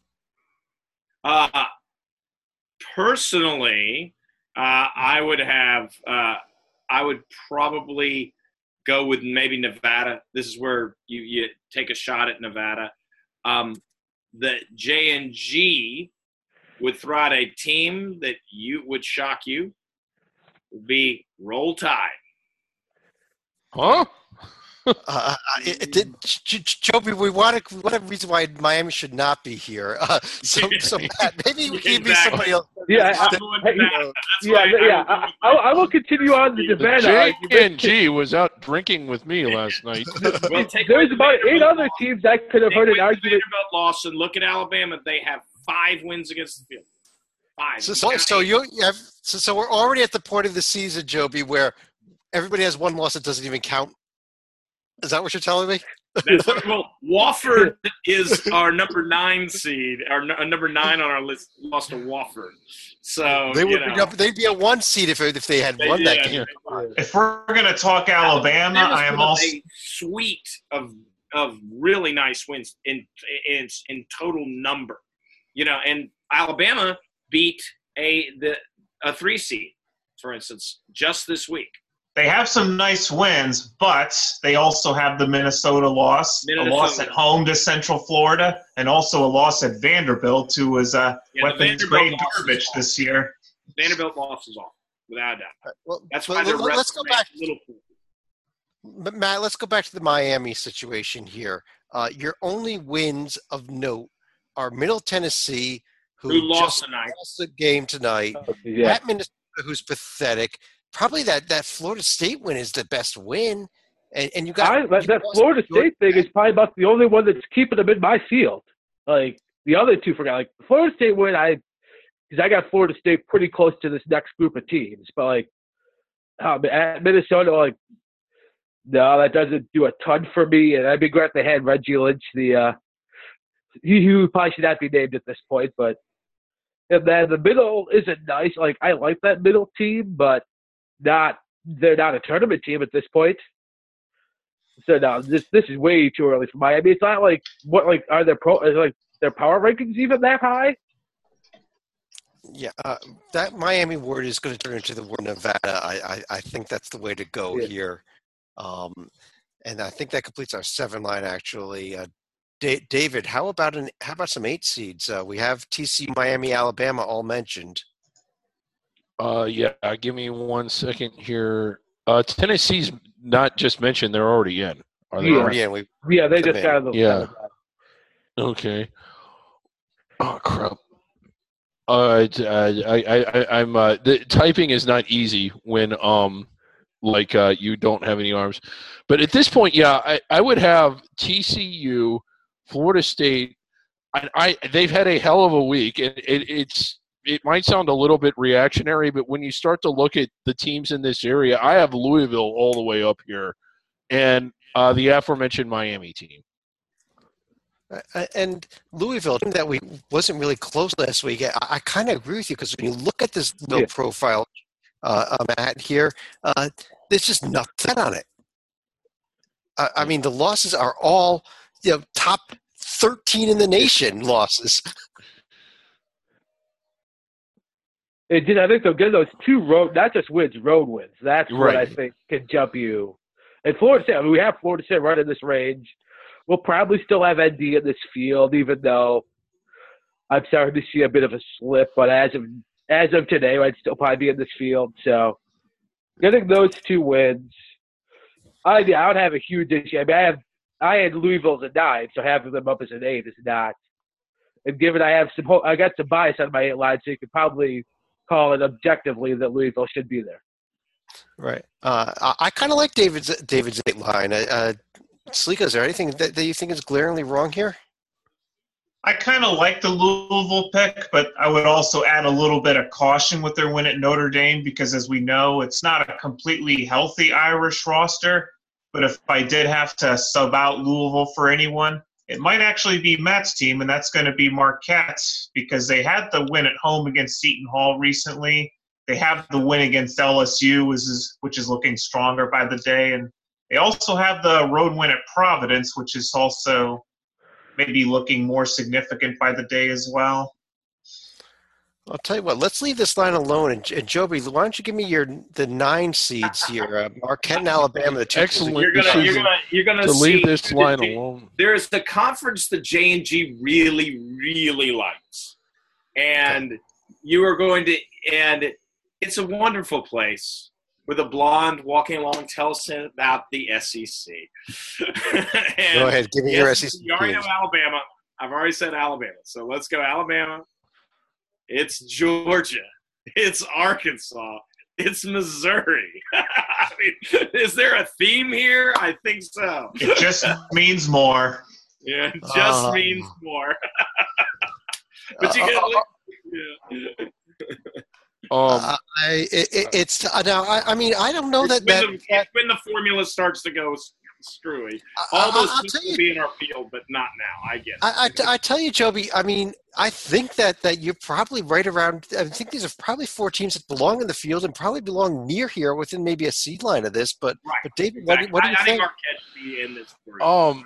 Personally, I would probably go with maybe Nevada. This is where you take a shot at Nevada. The J&G would throw out a team that would shock you. Would be Roll Tide. Huh? Joby, we want a reason why Miami should not be here. So Matt, maybe you give me somebody else. Yeah, I will continue on the Nevada argument. J&G was out drinking with me last night. There's about 8 other teams I could have heard an argument. Vanderbilt loss, and look at Alabama. They have 5 wins against the field. 5. So we're already at the point of the season, Joby, where everybody has one loss that doesn't even count. Is that what you're telling me? Well, Wofford is our number 9 seed. Our number 9 on our list lost to Wofford. So they'd be a 1 seed if they had won that game. If we're going to talk Alabama, I am also a suite of really nice wins in total number. And Alabama beat a 3 seed, for instance, just this week. They have some nice wins, but they also have the Minnesota loss, a loss at home to Central Florida, and also a loss at Vanderbilt, who was weapons-grade garbage this year. Vanderbilt loss is off, without a doubt. Well, that's why let's go back. Matt, let's go back to the Miami situation here. Your only wins of note are Middle Tennessee, who lost the game tonight, at Minnesota, who's pathetic. Probably that Florida State win is the best win, and you got that Florida State thing is probably about the only one that's keeping them in my field. Like the other two forgot. Like the Florida State win, because I got Florida State pretty close to this next group of teams, but like at Minnesota, like no, that doesn't do a ton for me. And I'd be glad they had Reggie Lynch, he who probably should not be named at this point, but and then the middle isn't nice. Like I like that middle team, but they're not a tournament team at this point. So no, this is way too early for Miami. It's not like are their their power rankings even that high? Yeah, that Miami word is going to turn into the word Nevada. I think that's the way to go here, and I think that completes our 7 line actually. David, how about some 8 seeds? We have TCU, Miami, Alabama all mentioned. Give me 1 second here. Tennessee's not just mentioned; they're already in. Are they already in? They just got them. Yeah. Okay. Oh crap. The typing is not easy when you don't have any arms. But at this point, I would have TCU, Florida State. They've had a hell of a week, and it might sound a little bit reactionary, but when you start to look at the teams in this area, I have Louisville all the way up here, and the aforementioned Miami team. And Louisville, that we wasn't really close last week. I kind of agree with you because when you look at this little profile, Matt here, there's just nothing on it. I mean, the losses are all top 13 in the nation losses. I think they'll get those 2 road, not just wins, road wins. That's what I think can jump you. And Florida State, we have Florida State right in this range. We'll probably still have ND in this field, even though I'm starting to see a bit of a slip. But as of today, I'd still probably be in this field. So getting those 2 wins, I would have a huge issue. I mean, I had Louisville as a 9, so having them up as an 8 is not. And given I got some bias on my 8 line, so you could probably call it objectively that Louisville should be there. Right. I kind of like David's 8 line. Sleeka, is there anything that you think is glaringly wrong here? I kind of like the Louisville pick, but I would also add a little bit of caution with their win at Notre Dame because, as we know, it's not a completely healthy Irish roster. But if I did have to sub out Louisville for anyone, it might actually be Matt's team, and that's going to be Marquette because they had the win at home against Seton Hall recently. They have the win against LSU, which is looking stronger by the day. And they also have the road win at Providence, which is also maybe looking more significant by the day as well. I'll tell you what, let's leave this line alone. And Joby, why don't you give me the 9 seeds here? Marquette and Alabama, the 2. Excellent. You're gonna to leave this line alone. There's the conference that J&G really, really likes. And you are going to – and it's a wonderful place. with a blonde walking along tell us about the SEC. Go ahead, give me your SEC You already know teams. Alabama. I've already said Alabama, so let's go Alabama. It's Georgia. It's Arkansas. It's Missouri. I mean, is there a theme here? I think so. It just means more. Yeah, it just means more. But you get it's now. I mean, I don't know it's when the formula starts to go screwy. All those teams will be in our field, but not now. I get it. I tell you, Joby, I mean, I think that you're probably right around – I think these are probably 4 teams that belong in the field and probably belong near here within maybe a seed line of this. But, right. But David, exactly. what do you think? I think Marquette should be in this story.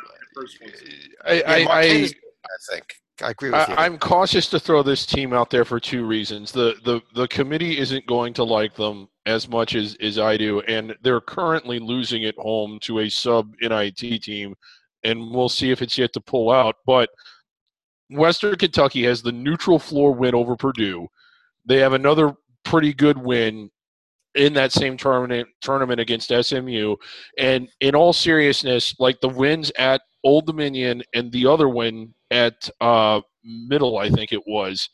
I think. I agree with you. I'm cautious to throw this team out there for 2 reasons. The committee isn't going to like them as much as I do, and they're currently losing at home to a sub-NIT team, and we'll see if it's yet to pull out. But Western Kentucky has the neutral floor win over Purdue. They have another pretty good win in that same tournament against SMU. And in all seriousness, like the wins at Old Dominion and the other win at Middle, I think it was,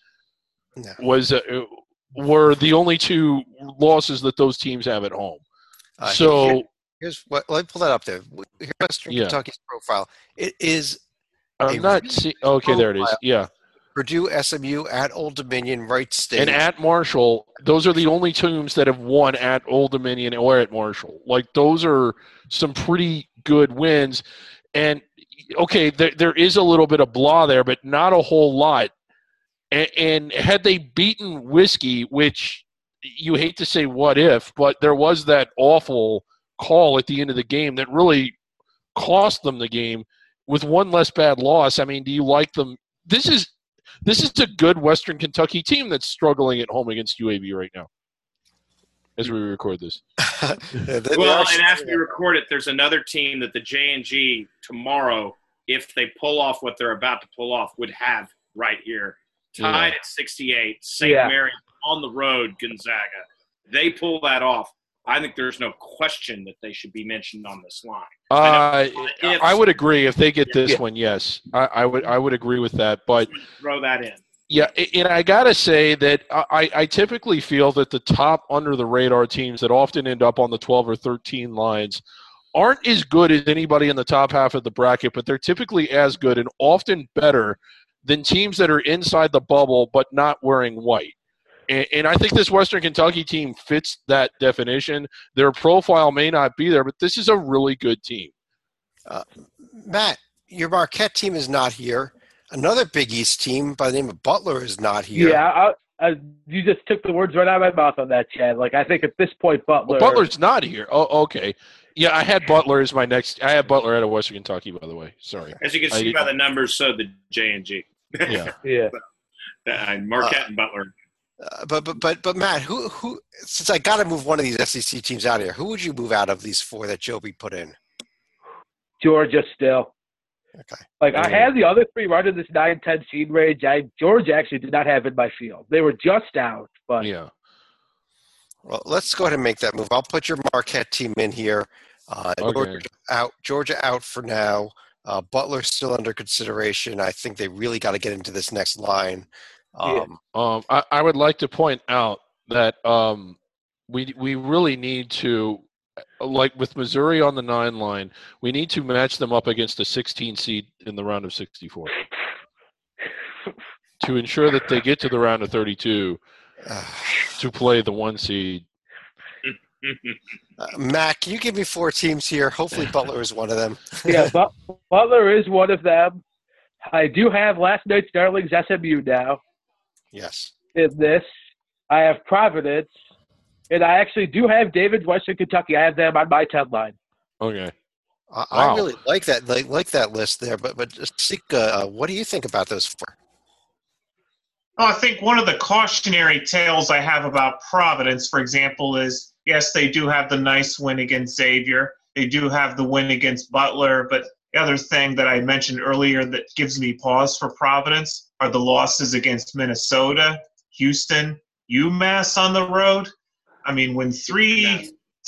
were the only 2 losses that those teams have at home. Here's what. Let me pull that up there. Here's Western Kentucky's profile. It is. I'm not seeing. Okay, there it is. Yeah. Purdue, SMU, at Old Dominion, Wright State, and at Marshall. Those are the only teams that have won at Old Dominion or at Marshall. Like those are some pretty good wins. And okay, there is a little bit of blah there, but not a whole lot. And had they beaten Whiskey, which you hate to say what if, but there was that awful call at the end of the game that really cost them the game with 1 less bad loss. I mean, do you like them? This is a good Western Kentucky team that's struggling at home against UAB right now as we record this. Well, and as we record it, there's another team that the J&G tomorrow, if they pull off what they're about to pull off, would have right here. Tied at 68, St. Mary's on the road, Gonzaga. They pull that off. I think there's no question that they should be mentioned on this line. I would agree if they get this one. Yes, I would agree with that. But throw that in. Yeah, and I gotta say that I typically feel that the top under the radar teams that often end up on the 12 or 13 lines aren't as good as anybody in the top half of the bracket, but they're typically as good and often better than teams that are inside the bubble but not wearing white. And I think this Western Kentucky team fits that definition. Their profile may not be there, but this is a really good team. Matt, your Marquette team is not here. Another Big East team by the name of Butler is not here. Yeah, you just took the words right out of my mouth on that, Chad. Like, I think at this point, Butler's not here. Oh, okay. Yeah, I had Butler as my next. I had Butler out of Western Kentucky, by the way. Sorry. As you can see by the numbers, so the J&G. Yeah. Marquette and Butler. But Matt, who since I got to move one of these SEC teams out of here, who would you move out of these 4 that Joby put in? Georgia still. Okay. Like I had the other 3 right in this 9-10 seed range. Georgia actually did not have in my field. They were just out, but yeah. Well, let's go ahead and make that move. I'll put your Marquette team in here. Okay. Georgia out for now. Butler still under consideration. I think they really got to get into this next line. I would like to point out that we really need to, like with Missouri on the 9 line, we need to match them up against a 16 seed in the round of 64 to ensure that they get to the round of 32 to play the 1 seed. Matt, can you give me 4 teams here? Hopefully Butler is one of them. Yeah, Butler is one of them. I do have last night's darlings SMU now. Yes. In this, I have Providence, and I actually do have David's Western Kentucky. I have them on my 10 line. Okay. I really like that. Like that list there. But Sika, what do you think about those 4? Oh, I think one of the cautionary tales I have about Providence, for example, is yes, they do have the nice win against Xavier. They do have the win against Butler, but the other thing that I mentioned earlier that gives me pause for Providence are the losses against Minnesota, Houston, UMass on the road. I mean, when 3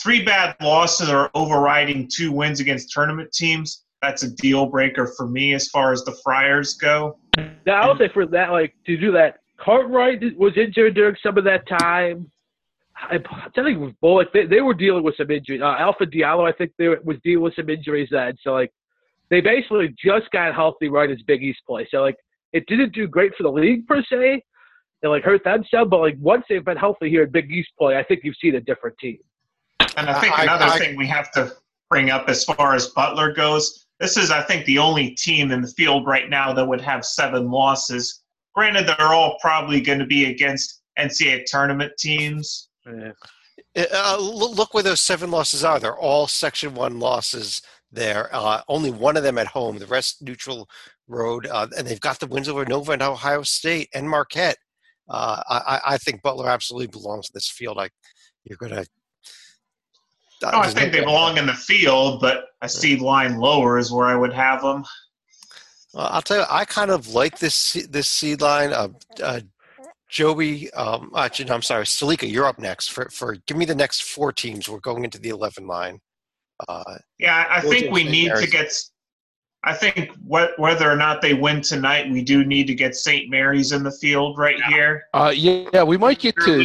3 bad losses are overriding 2 wins against tournament teams. That's a deal breaker for me as far as the Friars go. Now, I would say for that, like, to do that, Cartwright was injured during some of that time. I'm telling you, like, they were dealing with some injuries. Alpha Diallo, I think, was dealing with some injuries then. So, like, they basically just got healthy right as Big East play. So, like, it didn't do great for the league per se. It, like, hurt them some. But, like, once they've been healthy here at Big East play, I think you've seen a different team. And I think another thing we have to bring up as far as Butler goes, this is, I think, the only team in the field right now that would have 7 losses. Granted, they're all probably going to be against NCAA tournament teams. Yeah. Look where those 7 losses are. They're all Section 1 losses there. Only one of them at home. The rest neutral road. And they've got the wins over Nova and Ohio State and Marquette. I think Butler absolutely belongs in this field. You're going to I think they belong in the field, but a seed line lower is where I would have them. I'll tell you, I kind of like this seed line. Joby, actually, no, I'm sorry, Salika, you're up next. For give me the next 4 teams. We're going into the 11 line. I think we need to get. I think whether or not they win tonight, we do need to get St. Mary's in the field here. We might get to.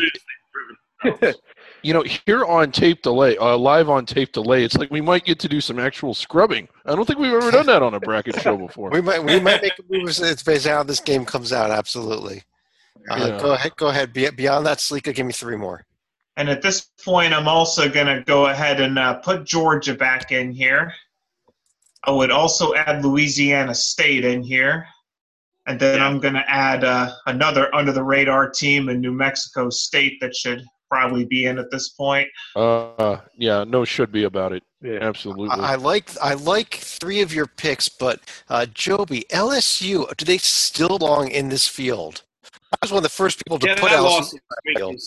Here on Tape Delay, live on Tape Delay, it's like we might get to do some actual scrubbing. I don't think we've ever done that on a bracket show before. we might make a move. It's based on how this game comes out. Absolutely. Go ahead. Beyond that, Salika, give me 3 more. And at this point, I'm also going to go ahead and put Georgia back in here. I would also add Louisiana State in here. And then I'm going to add another under-the-radar team in New Mexico State that should probably be in at this point. No should be about it. Yeah, absolutely. I like 3 of your picks, but Joby, LSU, do they still belong in this field? I was one of the first people to put LSU in the field.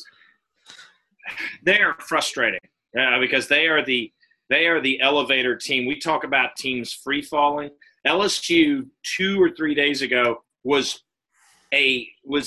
They are frustrating because they are the elevator team. We talk about teams free falling. LSU 2 or 3 days ago was a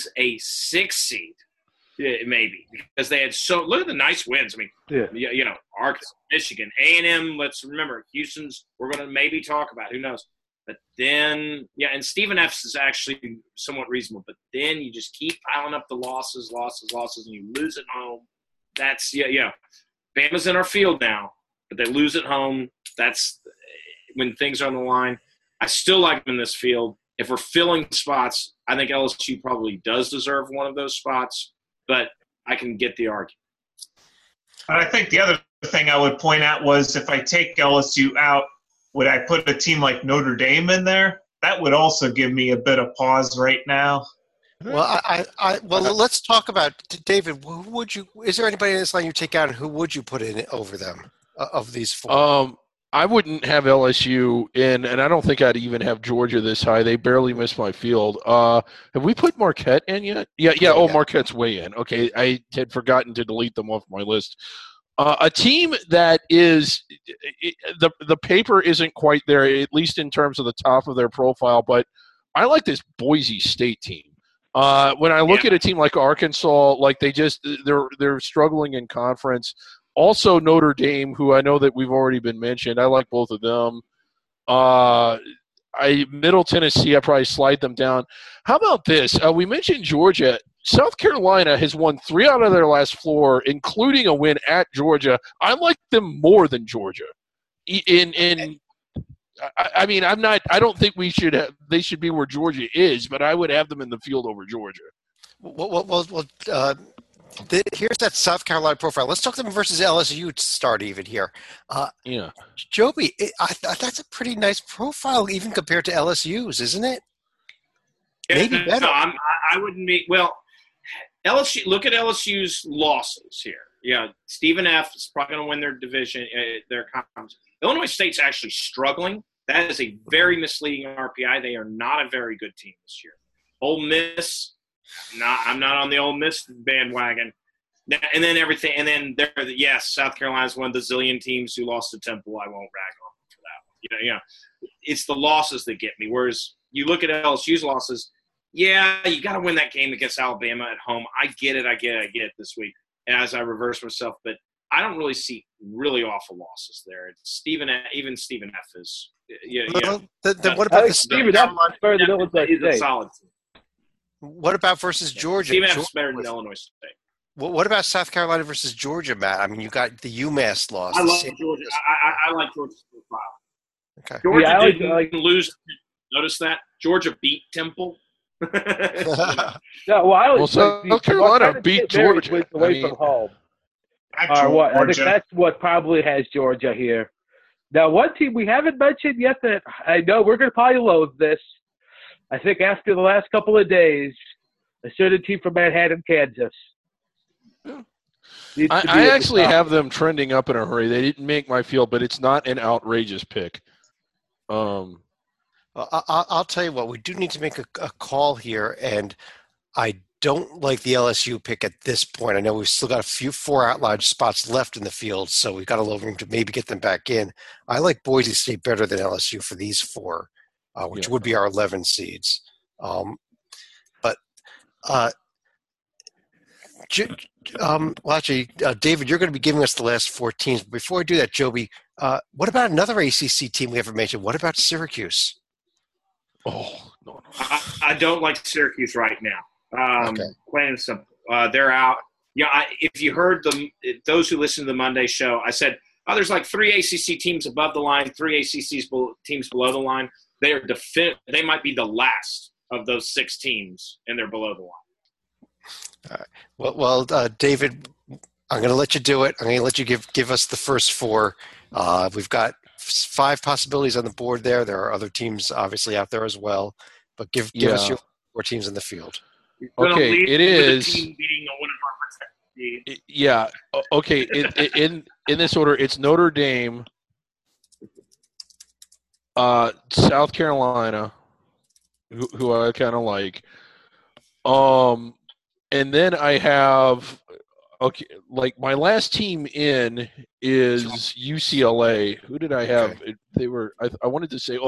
6 seed. Maybe because they had look at the nice wins. I mean, Arkansas, Michigan, A&M. Let's remember, Houston's. We're going to maybe talk about. Who knows? But then, and Stephen F's is actually somewhat reasonable. But then you just keep piling up the losses, and you lose at home. That's Bama's in our field now, but they lose at home. That's when things are on the line. I still like them in this field. If we're filling spots, I think LSU probably does deserve one of those spots. But I can get the argument. And I think the other thing I would point out was if I take LSU out, would I put a team like Notre Dame in there? That would also give me a bit of pause right now. Well, let's talk about David. Who would you? Is there anybody in this line you take out, and who would you put in over them of these 4? I wouldn't have LSU in, and I don't think I'd even have Georgia this high. They barely missed my field. Have we put Marquette in yet? Yeah. Oh, Marquette's way in. Okay, I had forgotten to delete them off my list. A team that is the paper isn't quite there, at least in terms of the top of their profile, but I like this Boise State team. When I look at a team like Arkansas, like they're struggling in conference. Also, Notre Dame, who I know that we've already been mentioned. I like both of them. Middle Tennessee, I probably slide them down. How about this? We mentioned Georgia. South Carolina has won 3 out of their last 4, including a win at Georgia. I like them more than Georgia. I mean, I don't think they should be where Georgia is, but I would have them in the field over Georgia. Here's that South Carolina profile. Let's talk them versus LSU to start even here. Joby, that's a pretty nice profile even compared to LSU's, isn't it? Maybe better. No, I wouldn't be. Well, LSU. Look at LSU's losses here. Yeah, Stephen F. is probably going to win their division, their conference. Illinois State's actually struggling. That is a very misleading RPI. They are not a very good team this year. Ole Miss. I'm not on the Ole Miss bandwagon. And then everything. And then South Carolina's one of the zillion teams who lost to Temple. I won't rag on them for that one. It's the losses that get me. Whereas you look at LSU's losses, you got to win that game against Alabama at home. I get it this week as I reverse myself. But I don't really see really awful losses there. Even Stephen F is. Then what I about think Stephen F. is better than Illinois He's a State. solid team. what about versus Georgia? Stephen F. is better than Illinois State. What about South Carolina versus Georgia, Matt? I mean, you got the UMass loss. I the love St. Georgia. I like Georgia's profile. Okay. Georgia Yeah, I didn't like- lose. Notice that Georgia beat Temple. No, well, I always Well, like South Carolina what kind of beat St. Mary's Georgia. wins away I mean- from home. At Or what? I think Georgia. that's what probably has Georgia here. Now, one team we haven't mentioned yet that I know we're going to probably loathe this. I think after the last couple of days, a certain team from Manhattan, Kansas. needs to be I at the actually top. have them trending up in a hurry. They didn't make my field, but it's not an outrageous pick. I'll tell you what, we do need to make a call here, and I don't like the LSU pick at this point. I know we've still got four outlier spots left in the field, so we've got a little room to maybe get them back in. I like Boise State better than LSU for these four, which would be our 11 seeds. David, you're going to be giving us the last four teams. Before I do that, Joby, what about another ACC team we haven't mentioned? What about Syracuse? Oh, no. I don't like Syracuse right now. Okay. Plain and simple. They're out. Yeah, if you heard those who listen to the Monday show, I said, there's like 3 ACC teams above the line, 3 ACC teams below the line. They might be the last of those 6 teams, and they're below the line. All right. Well, David, I'm going to let you do it. I'm going to let you give us the first 4. We've got 5 possibilities on the board there. There are other teams obviously out there as well, but give us your 4 teams in the field. Okay, it is. Team beating one of our protected. Yeah. Okay. In this order, it's Notre Dame, South Carolina, who I kind of like, and then I have like my last team in is UCLA. Who did I have? Okay. They were. I wanted to say.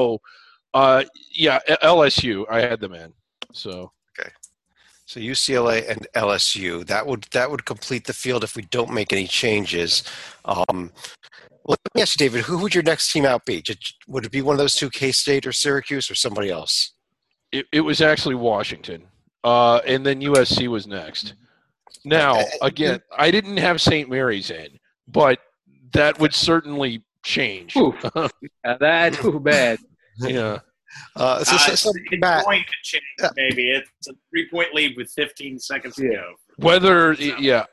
LSU. I had them in. So. So UCLA and LSU, that would complete the field if we don't make any changes. Let me ask you, David, who would your next team out be? Would it be one of those 2, K-State or Syracuse, or somebody else? It was actually Washington, and then USC was next. Now, again, I didn't have St. Mary's in, but that would certainly change. Oof. Man. Yeah. It's Matt, going to change, maybe. It's a 3-point lead with 15 seconds to go. Whether, So.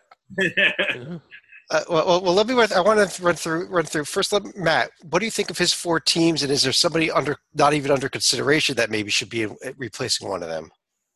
well, let me. I want to run through. First, Matt, what do you think of his 4 teams, and is there somebody not even under consideration that maybe should be replacing one of them?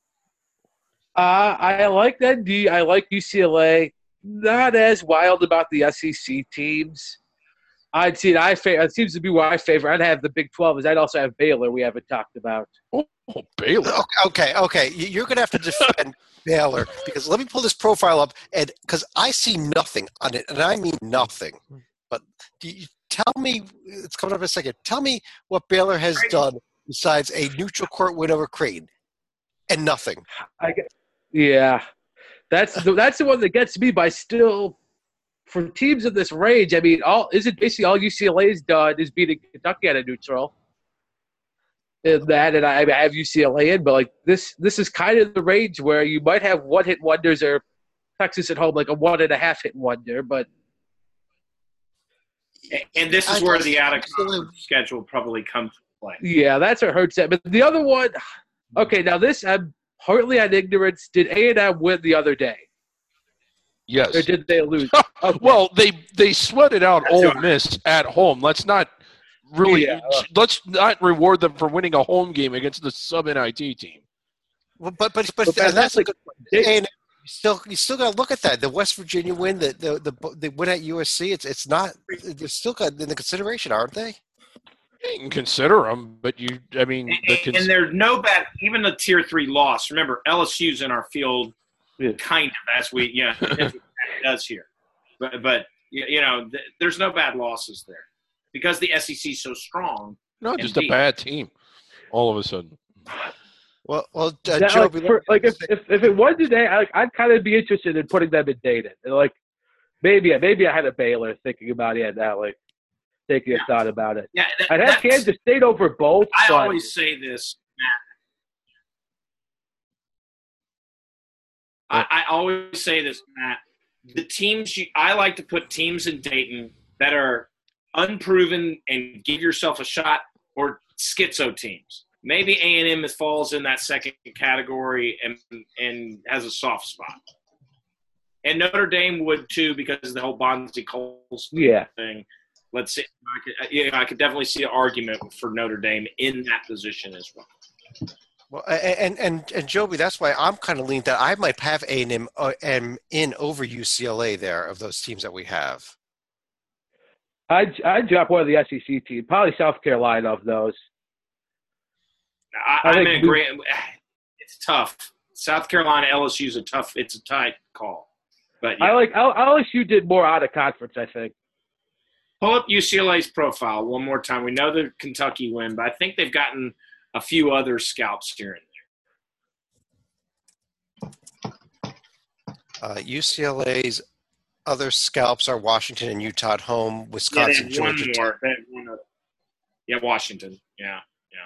I like ND. I like UCLA. Not as wild about the SEC teams. I'd see it. It seems to be what I favor. I'd have the Big 12. I'd also have Baylor. We haven't talked about. Oh, Baylor. Okay. You're going to have to defend Baylor, because let me pull this profile up, and because I see nothing on it, and I mean nothing. But tell me, it's coming up in a second. Tell me what Baylor has done besides a neutral court win over Creighton, and nothing. Yeah, that's the one that gets me. By still, for teams of this range, I mean, basically all UCLA's done is beating Kentucky at a neutral. And I have UCLA in, but like this is kind of the range where you might have one-hit wonders, or Texas at home like a 1.5-hit wonder. But and this is where the out-of-conference schedule probably comes to play. Yeah, that's what hurts that. But the other one, okay, now this I'm partly on ignorance. Did A&M win the other day? Yes. Or did they lose? Okay. Well, they sweated out Ole Miss at home. Let's not let's not reward them for winning a home game against the sub-NIT team. Well, but that's like and you still got to look at that. The West Virginia win, the win at USC. It's not. They're still got in the consideration, aren't they? You can consider them, but and there's no bad. Even the tier 3 loss. Remember, LSU's in our field, kind of as we it does here, but there's no bad losses there because the SEC is so strong. No, just a bad team. All of a sudden. Well, Joe, if it was today, I'd kind of be interested in putting them in Dayton. And maybe I had a Baylor thinking about it now, like taking a thought about it. Yeah, I'd have Kansas State over both. I but always say this, Matt. I always say this, Matt. The teams I like to put teams in Dayton that are unproven and give yourself a shot, or schizo teams. Maybe A&M falls in that second category and has a soft spot. And Notre Dame would too, because of the whole Bonzie Coles thing. Let's see. I could definitely see an argument for Notre Dame in that position as well. Well, and Joby, that's why I'm kind of leaning that I might have A&M in over UCLA there of those teams that we have. I'd drop one of the SEC teams, probably South Carolina of those. I'm in agreement. It's tough. South Carolina, LSU is it's a tight call. But yeah. LSU did more out of conference, I think. Pull up UCLA's profile one more time. We know the Kentucky win, but I think they've gotten a few other scalps here and there. UCLA's other scalps are Washington and Utah at home, Wisconsin, Georgia. One more. Yeah, Washington. Yeah.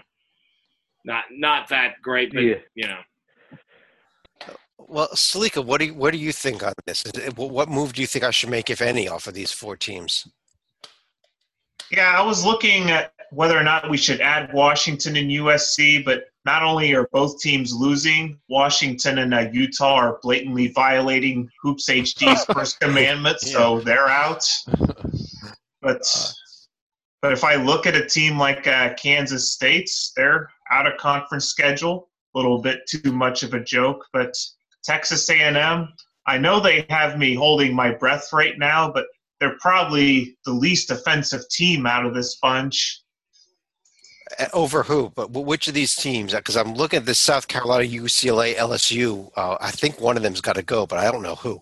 Not that great, but you know. Well, Salika, what do you think on this? What move do you think I should make, if any, off of these four teams? Yeah, I was looking at whether or not we should add Washington and USC, but not only are both teams losing, Washington and Utah are blatantly violating Hoops HD's first commandment, so they're out. But if I look at a team like Kansas State, they're out of conference schedule, a little bit too much of a joke. But Texas A&M, I know they have me holding my breath right now, but they're probably the least offensive team out of this bunch. Over who? But which of these teams? Because I'm looking at this South Carolina, UCLA, LSU. I think one of them's got to go, but I don't know who.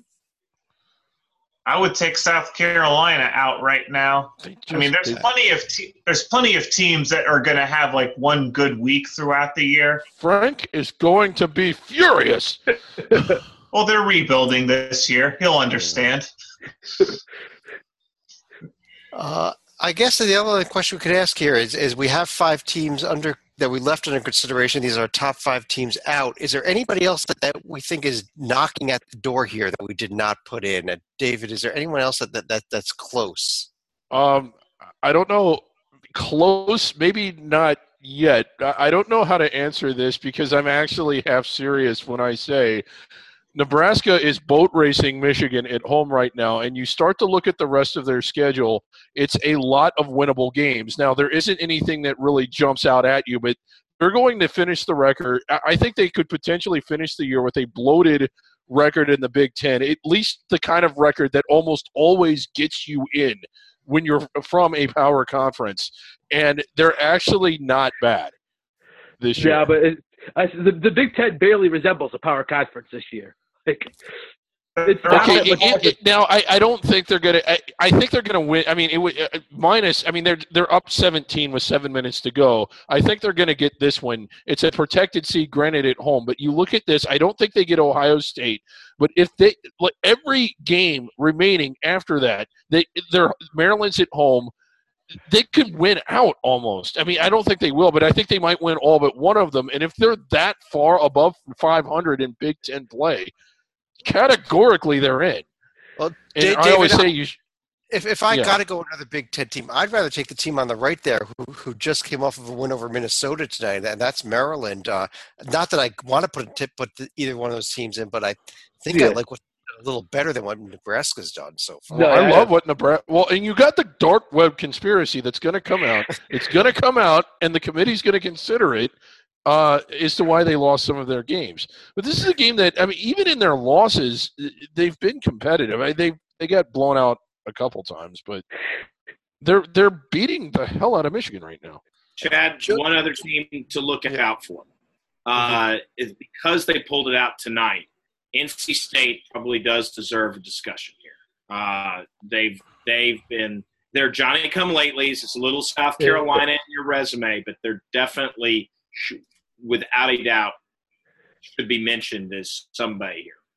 I would take South Carolina out right now. I mean, there's plenty of teams that are going to have like one good week throughout the year. Frank is going to be furious. Well, they're rebuilding this year. He'll understand. I guess the other question we could ask here is we have 5 teams that we left under consideration. These are our top 5 teams out. Is there anybody else that we think is knocking at the door here that we did not put in? David, is there anyone else that's close? I don't know. Close, maybe not yet. I don't know how to answer this because I'm actually half serious when I say Nebraska is boat racing Michigan at home right now, and you start to look at the rest of their schedule, it's a lot of winnable games. Now, there isn't anything that really jumps out at you, but they're going to finish the record. I think they could potentially finish the year with a bloated record in the Big Ten, at least the kind of record that almost always gets you in when you're from a power conference. And they're actually not bad this year. Yeah, but the Big Ten barely resembles a power conference this year. Now I don't think they're gonna. I think they're gonna win. I mean, it would minus. I mean, they're up 17 with 7 minutes to go. I think they're gonna get this one. It's a protected seed, granted at home. But you look at this. I don't think they get Ohio State. But if they like every game remaining after that, they're Maryland's at home. They could win out almost. I mean, I don't think they will, but I think they might win all but one of them. And if they're that far above 500 in Big Ten play, categorically they're in. Well, and I always say you. If I got to go another Big Ten team, I'd rather take the team on the right there who just came off of a win over Minnesota tonight, and that's Maryland. Not that I want to put either one of those teams in, but I think I like what a little better than what Nebraska's done so far. No, I love what Nebraska. Well, and you got the dark web conspiracy that's going to come out. It's going to come out, and the committee's going to consider it as to why they lost some of their games. But this is a game that, I mean, even in their losses, they've been competitive. I mean, they got blown out a couple times, but they're beating the hell out of Michigan right now. Chad, one other team to look out for is because they pulled it out tonight. NC State probably does deserve a discussion here. They're Johnny-come-latelys. It's a little South Carolina in your resume, but they're definitely, without a doubt, should be mentioned as somebody here.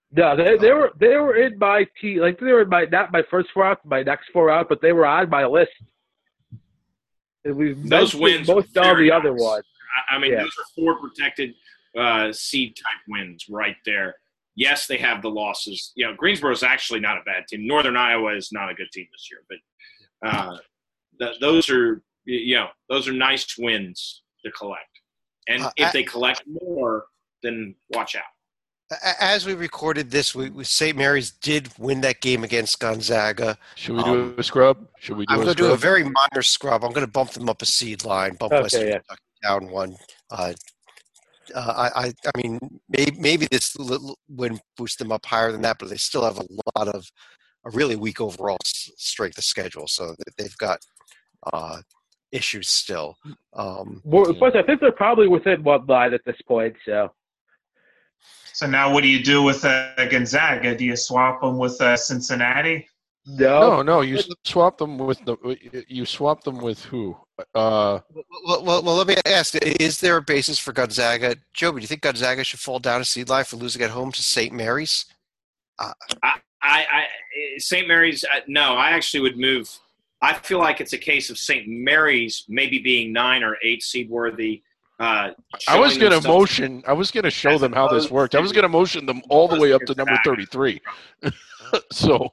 No, they were in my team. Like, they were in my, not my first 4 out, my next 4 out, but they were on my list. And we've Those mentioned wins most were all the very other nice. ones. I mean, Yeah. those are 4 protected seed type wins right there. Yes, they have the losses. You know, Greensboro is actually not a bad team. Northern Iowa is not a good team this year, but those are nice wins to collect. And if they collect more, then watch out. As we recorded this, St. Mary's did win that game against Gonzaga. Should we do a scrub? Should we do I'm a going to do a scrub? very minor scrub. I'm going to bump them up a seed line, bump Western Kentucky down 1. I mean, maybe this win boost them up higher than that, but they still have a really weak overall strength of schedule, so they've got issues still. Plus, I think they're probably within 1 line at this point. So now, what do you do with Gonzaga? Do you swap them with Cincinnati? No. You swap them with who? Well, let me ask: is there a basis for Gonzaga, Joby? Do you think Gonzaga should fall down a seed line for losing at home to St. Mary's? St. Mary's. No, I actually would move. I feel like it's a case of St. Mary's maybe being 9 or 8 seed worthy. I was going to show them how this worked. I was going to motion them all the way up to number 33. So,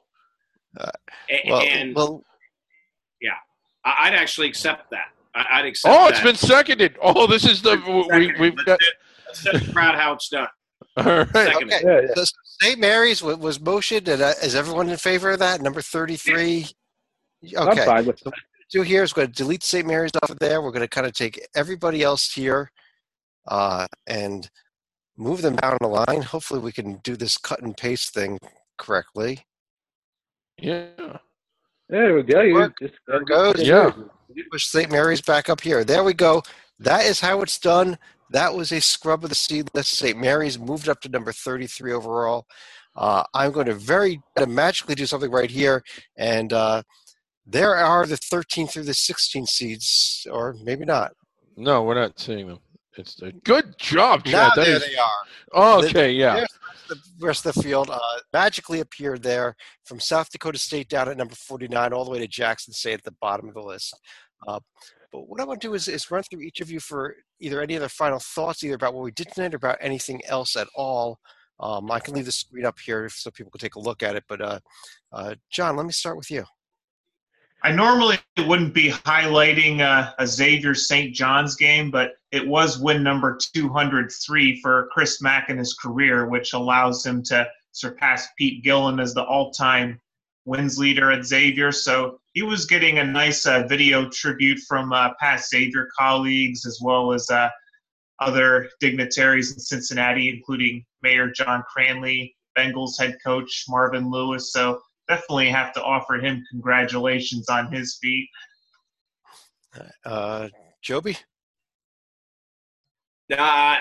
yeah, I'd actually accept that. I'd accept. Oh, it's been seconded. Oh, this is we've got. Let's tell the crowd how it's done. All right. Okay. Yeah. So St. Mary's was motioned, and is everyone in favor of that? Number 33. Okay. I'm fine with that. Do here is going to delete St. Mary's off of there. We're going to kind of take everybody else here and move them down the line. Hopefully we can do this cut and paste thing correctly. Yeah. There we go. There it goes. Yeah. Push St. Mary's back up here. There we go. That is how it's done. That was a scrub of the seed list. St. Mary's moved up to number 33 overall. I'm going to magically do something right here, and there are the 13 through the 16 seeds, or maybe not. No, we're not seeing them. It's a good job, Now Chad. they are. Oh, okay, yeah. The rest of the field magically appeared there from South Dakota State down at number 49 all the way to Jackson State at the bottom of the list. But what I want to do is run through each of you for either any other final thoughts, either about what we did tonight or about anything else at all. I can leave the screen up here so people can take a look at it. But, John, let me start with you. I normally wouldn't be highlighting a Xavier St. John's game, but it was win number 203 for Chris Mack in his career, which allows him to surpass Pete Gillen as the all-time wins leader at Xavier. So he was getting a nice video tribute from past Xavier colleagues, as well as other dignitaries in Cincinnati, including Mayor John Cranley, Bengals head coach Marvin Lewis. So definitely have to offer him congratulations on his feat. Joby? I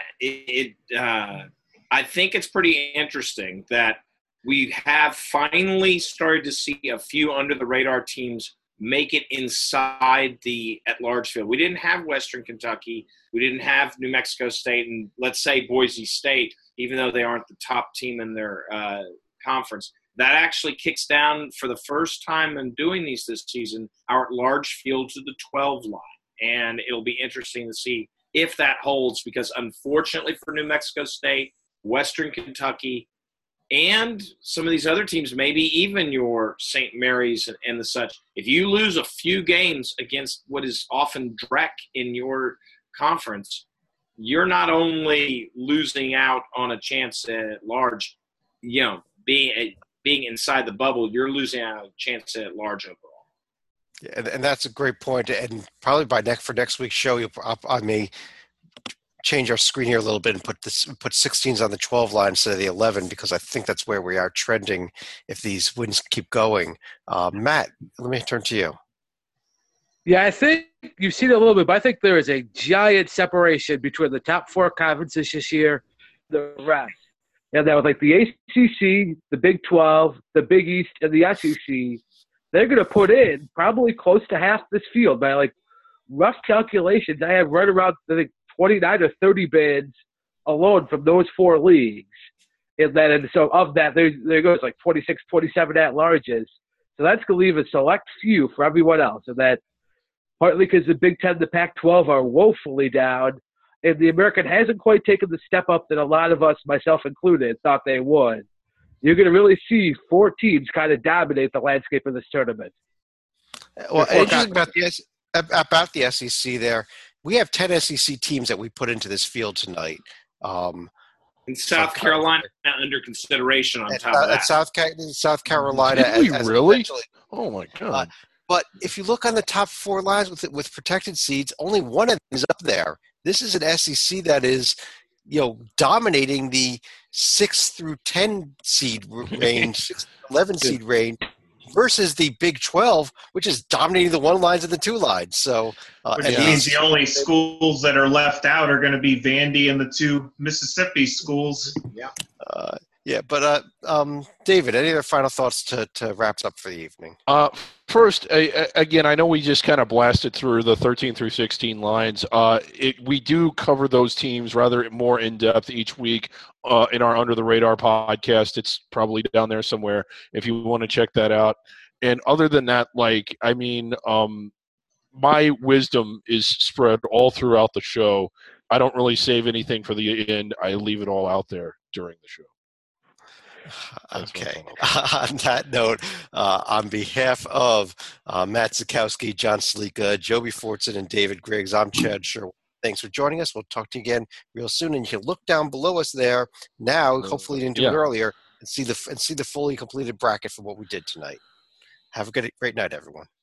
think it's pretty interesting that we have finally started to see a few under-the-radar teams make it inside the at-large field. We didn't have Western Kentucky. We didn't have New Mexico State and, let's say, Boise State, even though they aren't the top team in their conference. That actually kicks down for the first time in doing these this season, our large field to the 12 line. And it'll be interesting to see if that holds, because unfortunately for New Mexico State, Western Kentucky, and some of these other teams, maybe even your St. Mary's and the such, if you lose a few games against what is often Drek in your conference, you're not only losing out on a chance at large, being inside the bubble, you're losing out on a chance at large overall. Yeah, and that's a great point. And probably for next week's show, I may change our screen here a little bit and put 16s on the 12 line instead of the 11, because I think that's where we are trending if these wins keep going. Matt, let me turn to you. Yeah, I think you've seen it a little bit, but I think there is a giant separation between the top 4 conferences this year, the rest. And that was like the ACC, the Big 12, the Big East, and the SEC. They're going to put in probably close to half this field by like rough calculations. I have right around, I think, 29 or 30 bids alone from those 4 leagues. And so of that, there goes like 46, 47 at-larges. So that's going to leave a select few for everyone else. And that partly because the Big Ten, the Pac-12 are woefully down, and the American hasn't quite taken the step up that a lot of us, myself included, thought they would. You're going to really see 4 teams kind of dominate the landscape of this tournament. Well, interesting about the SEC there, we have 10 SEC teams that we put into this field tonight. And South Carolina under consideration on top of that. South Carolina. Did we really? Oh, my God. But if you look on the top 4 lines with protected seeds, only one of them is up there. This is an SEC that is, dominating the 6 through 10 seed range, 6 to 11 seed range, versus the Big 12, which is dominating the 1 lines and the 2 lines. So, which means the only schools that are left out are going to be Vandy and the 2 Mississippi schools. Yeah. But David, any other final thoughts to wrap us up for the evening? First, again, I know we just kind of blasted through the 13 through 16 lines. We do cover those teams rather more in depth each week in our Under the Radar podcast. It's probably down there somewhere if you want to check that out. And other than that, my wisdom is spread all throughout the show. I don't really save anything for the end. I leave it all out there during the show. Okay. On that note, on behalf of Matt Zukowski, John Slika, Joby Fortson, and David Griggs, I'm Chad Sherwood. Thanks for joining us. We'll talk to you again real soon. And you can look down below us there now. Hopefully, you didn't do it earlier, and see the fully completed bracket for what we did tonight. Have a great night, everyone.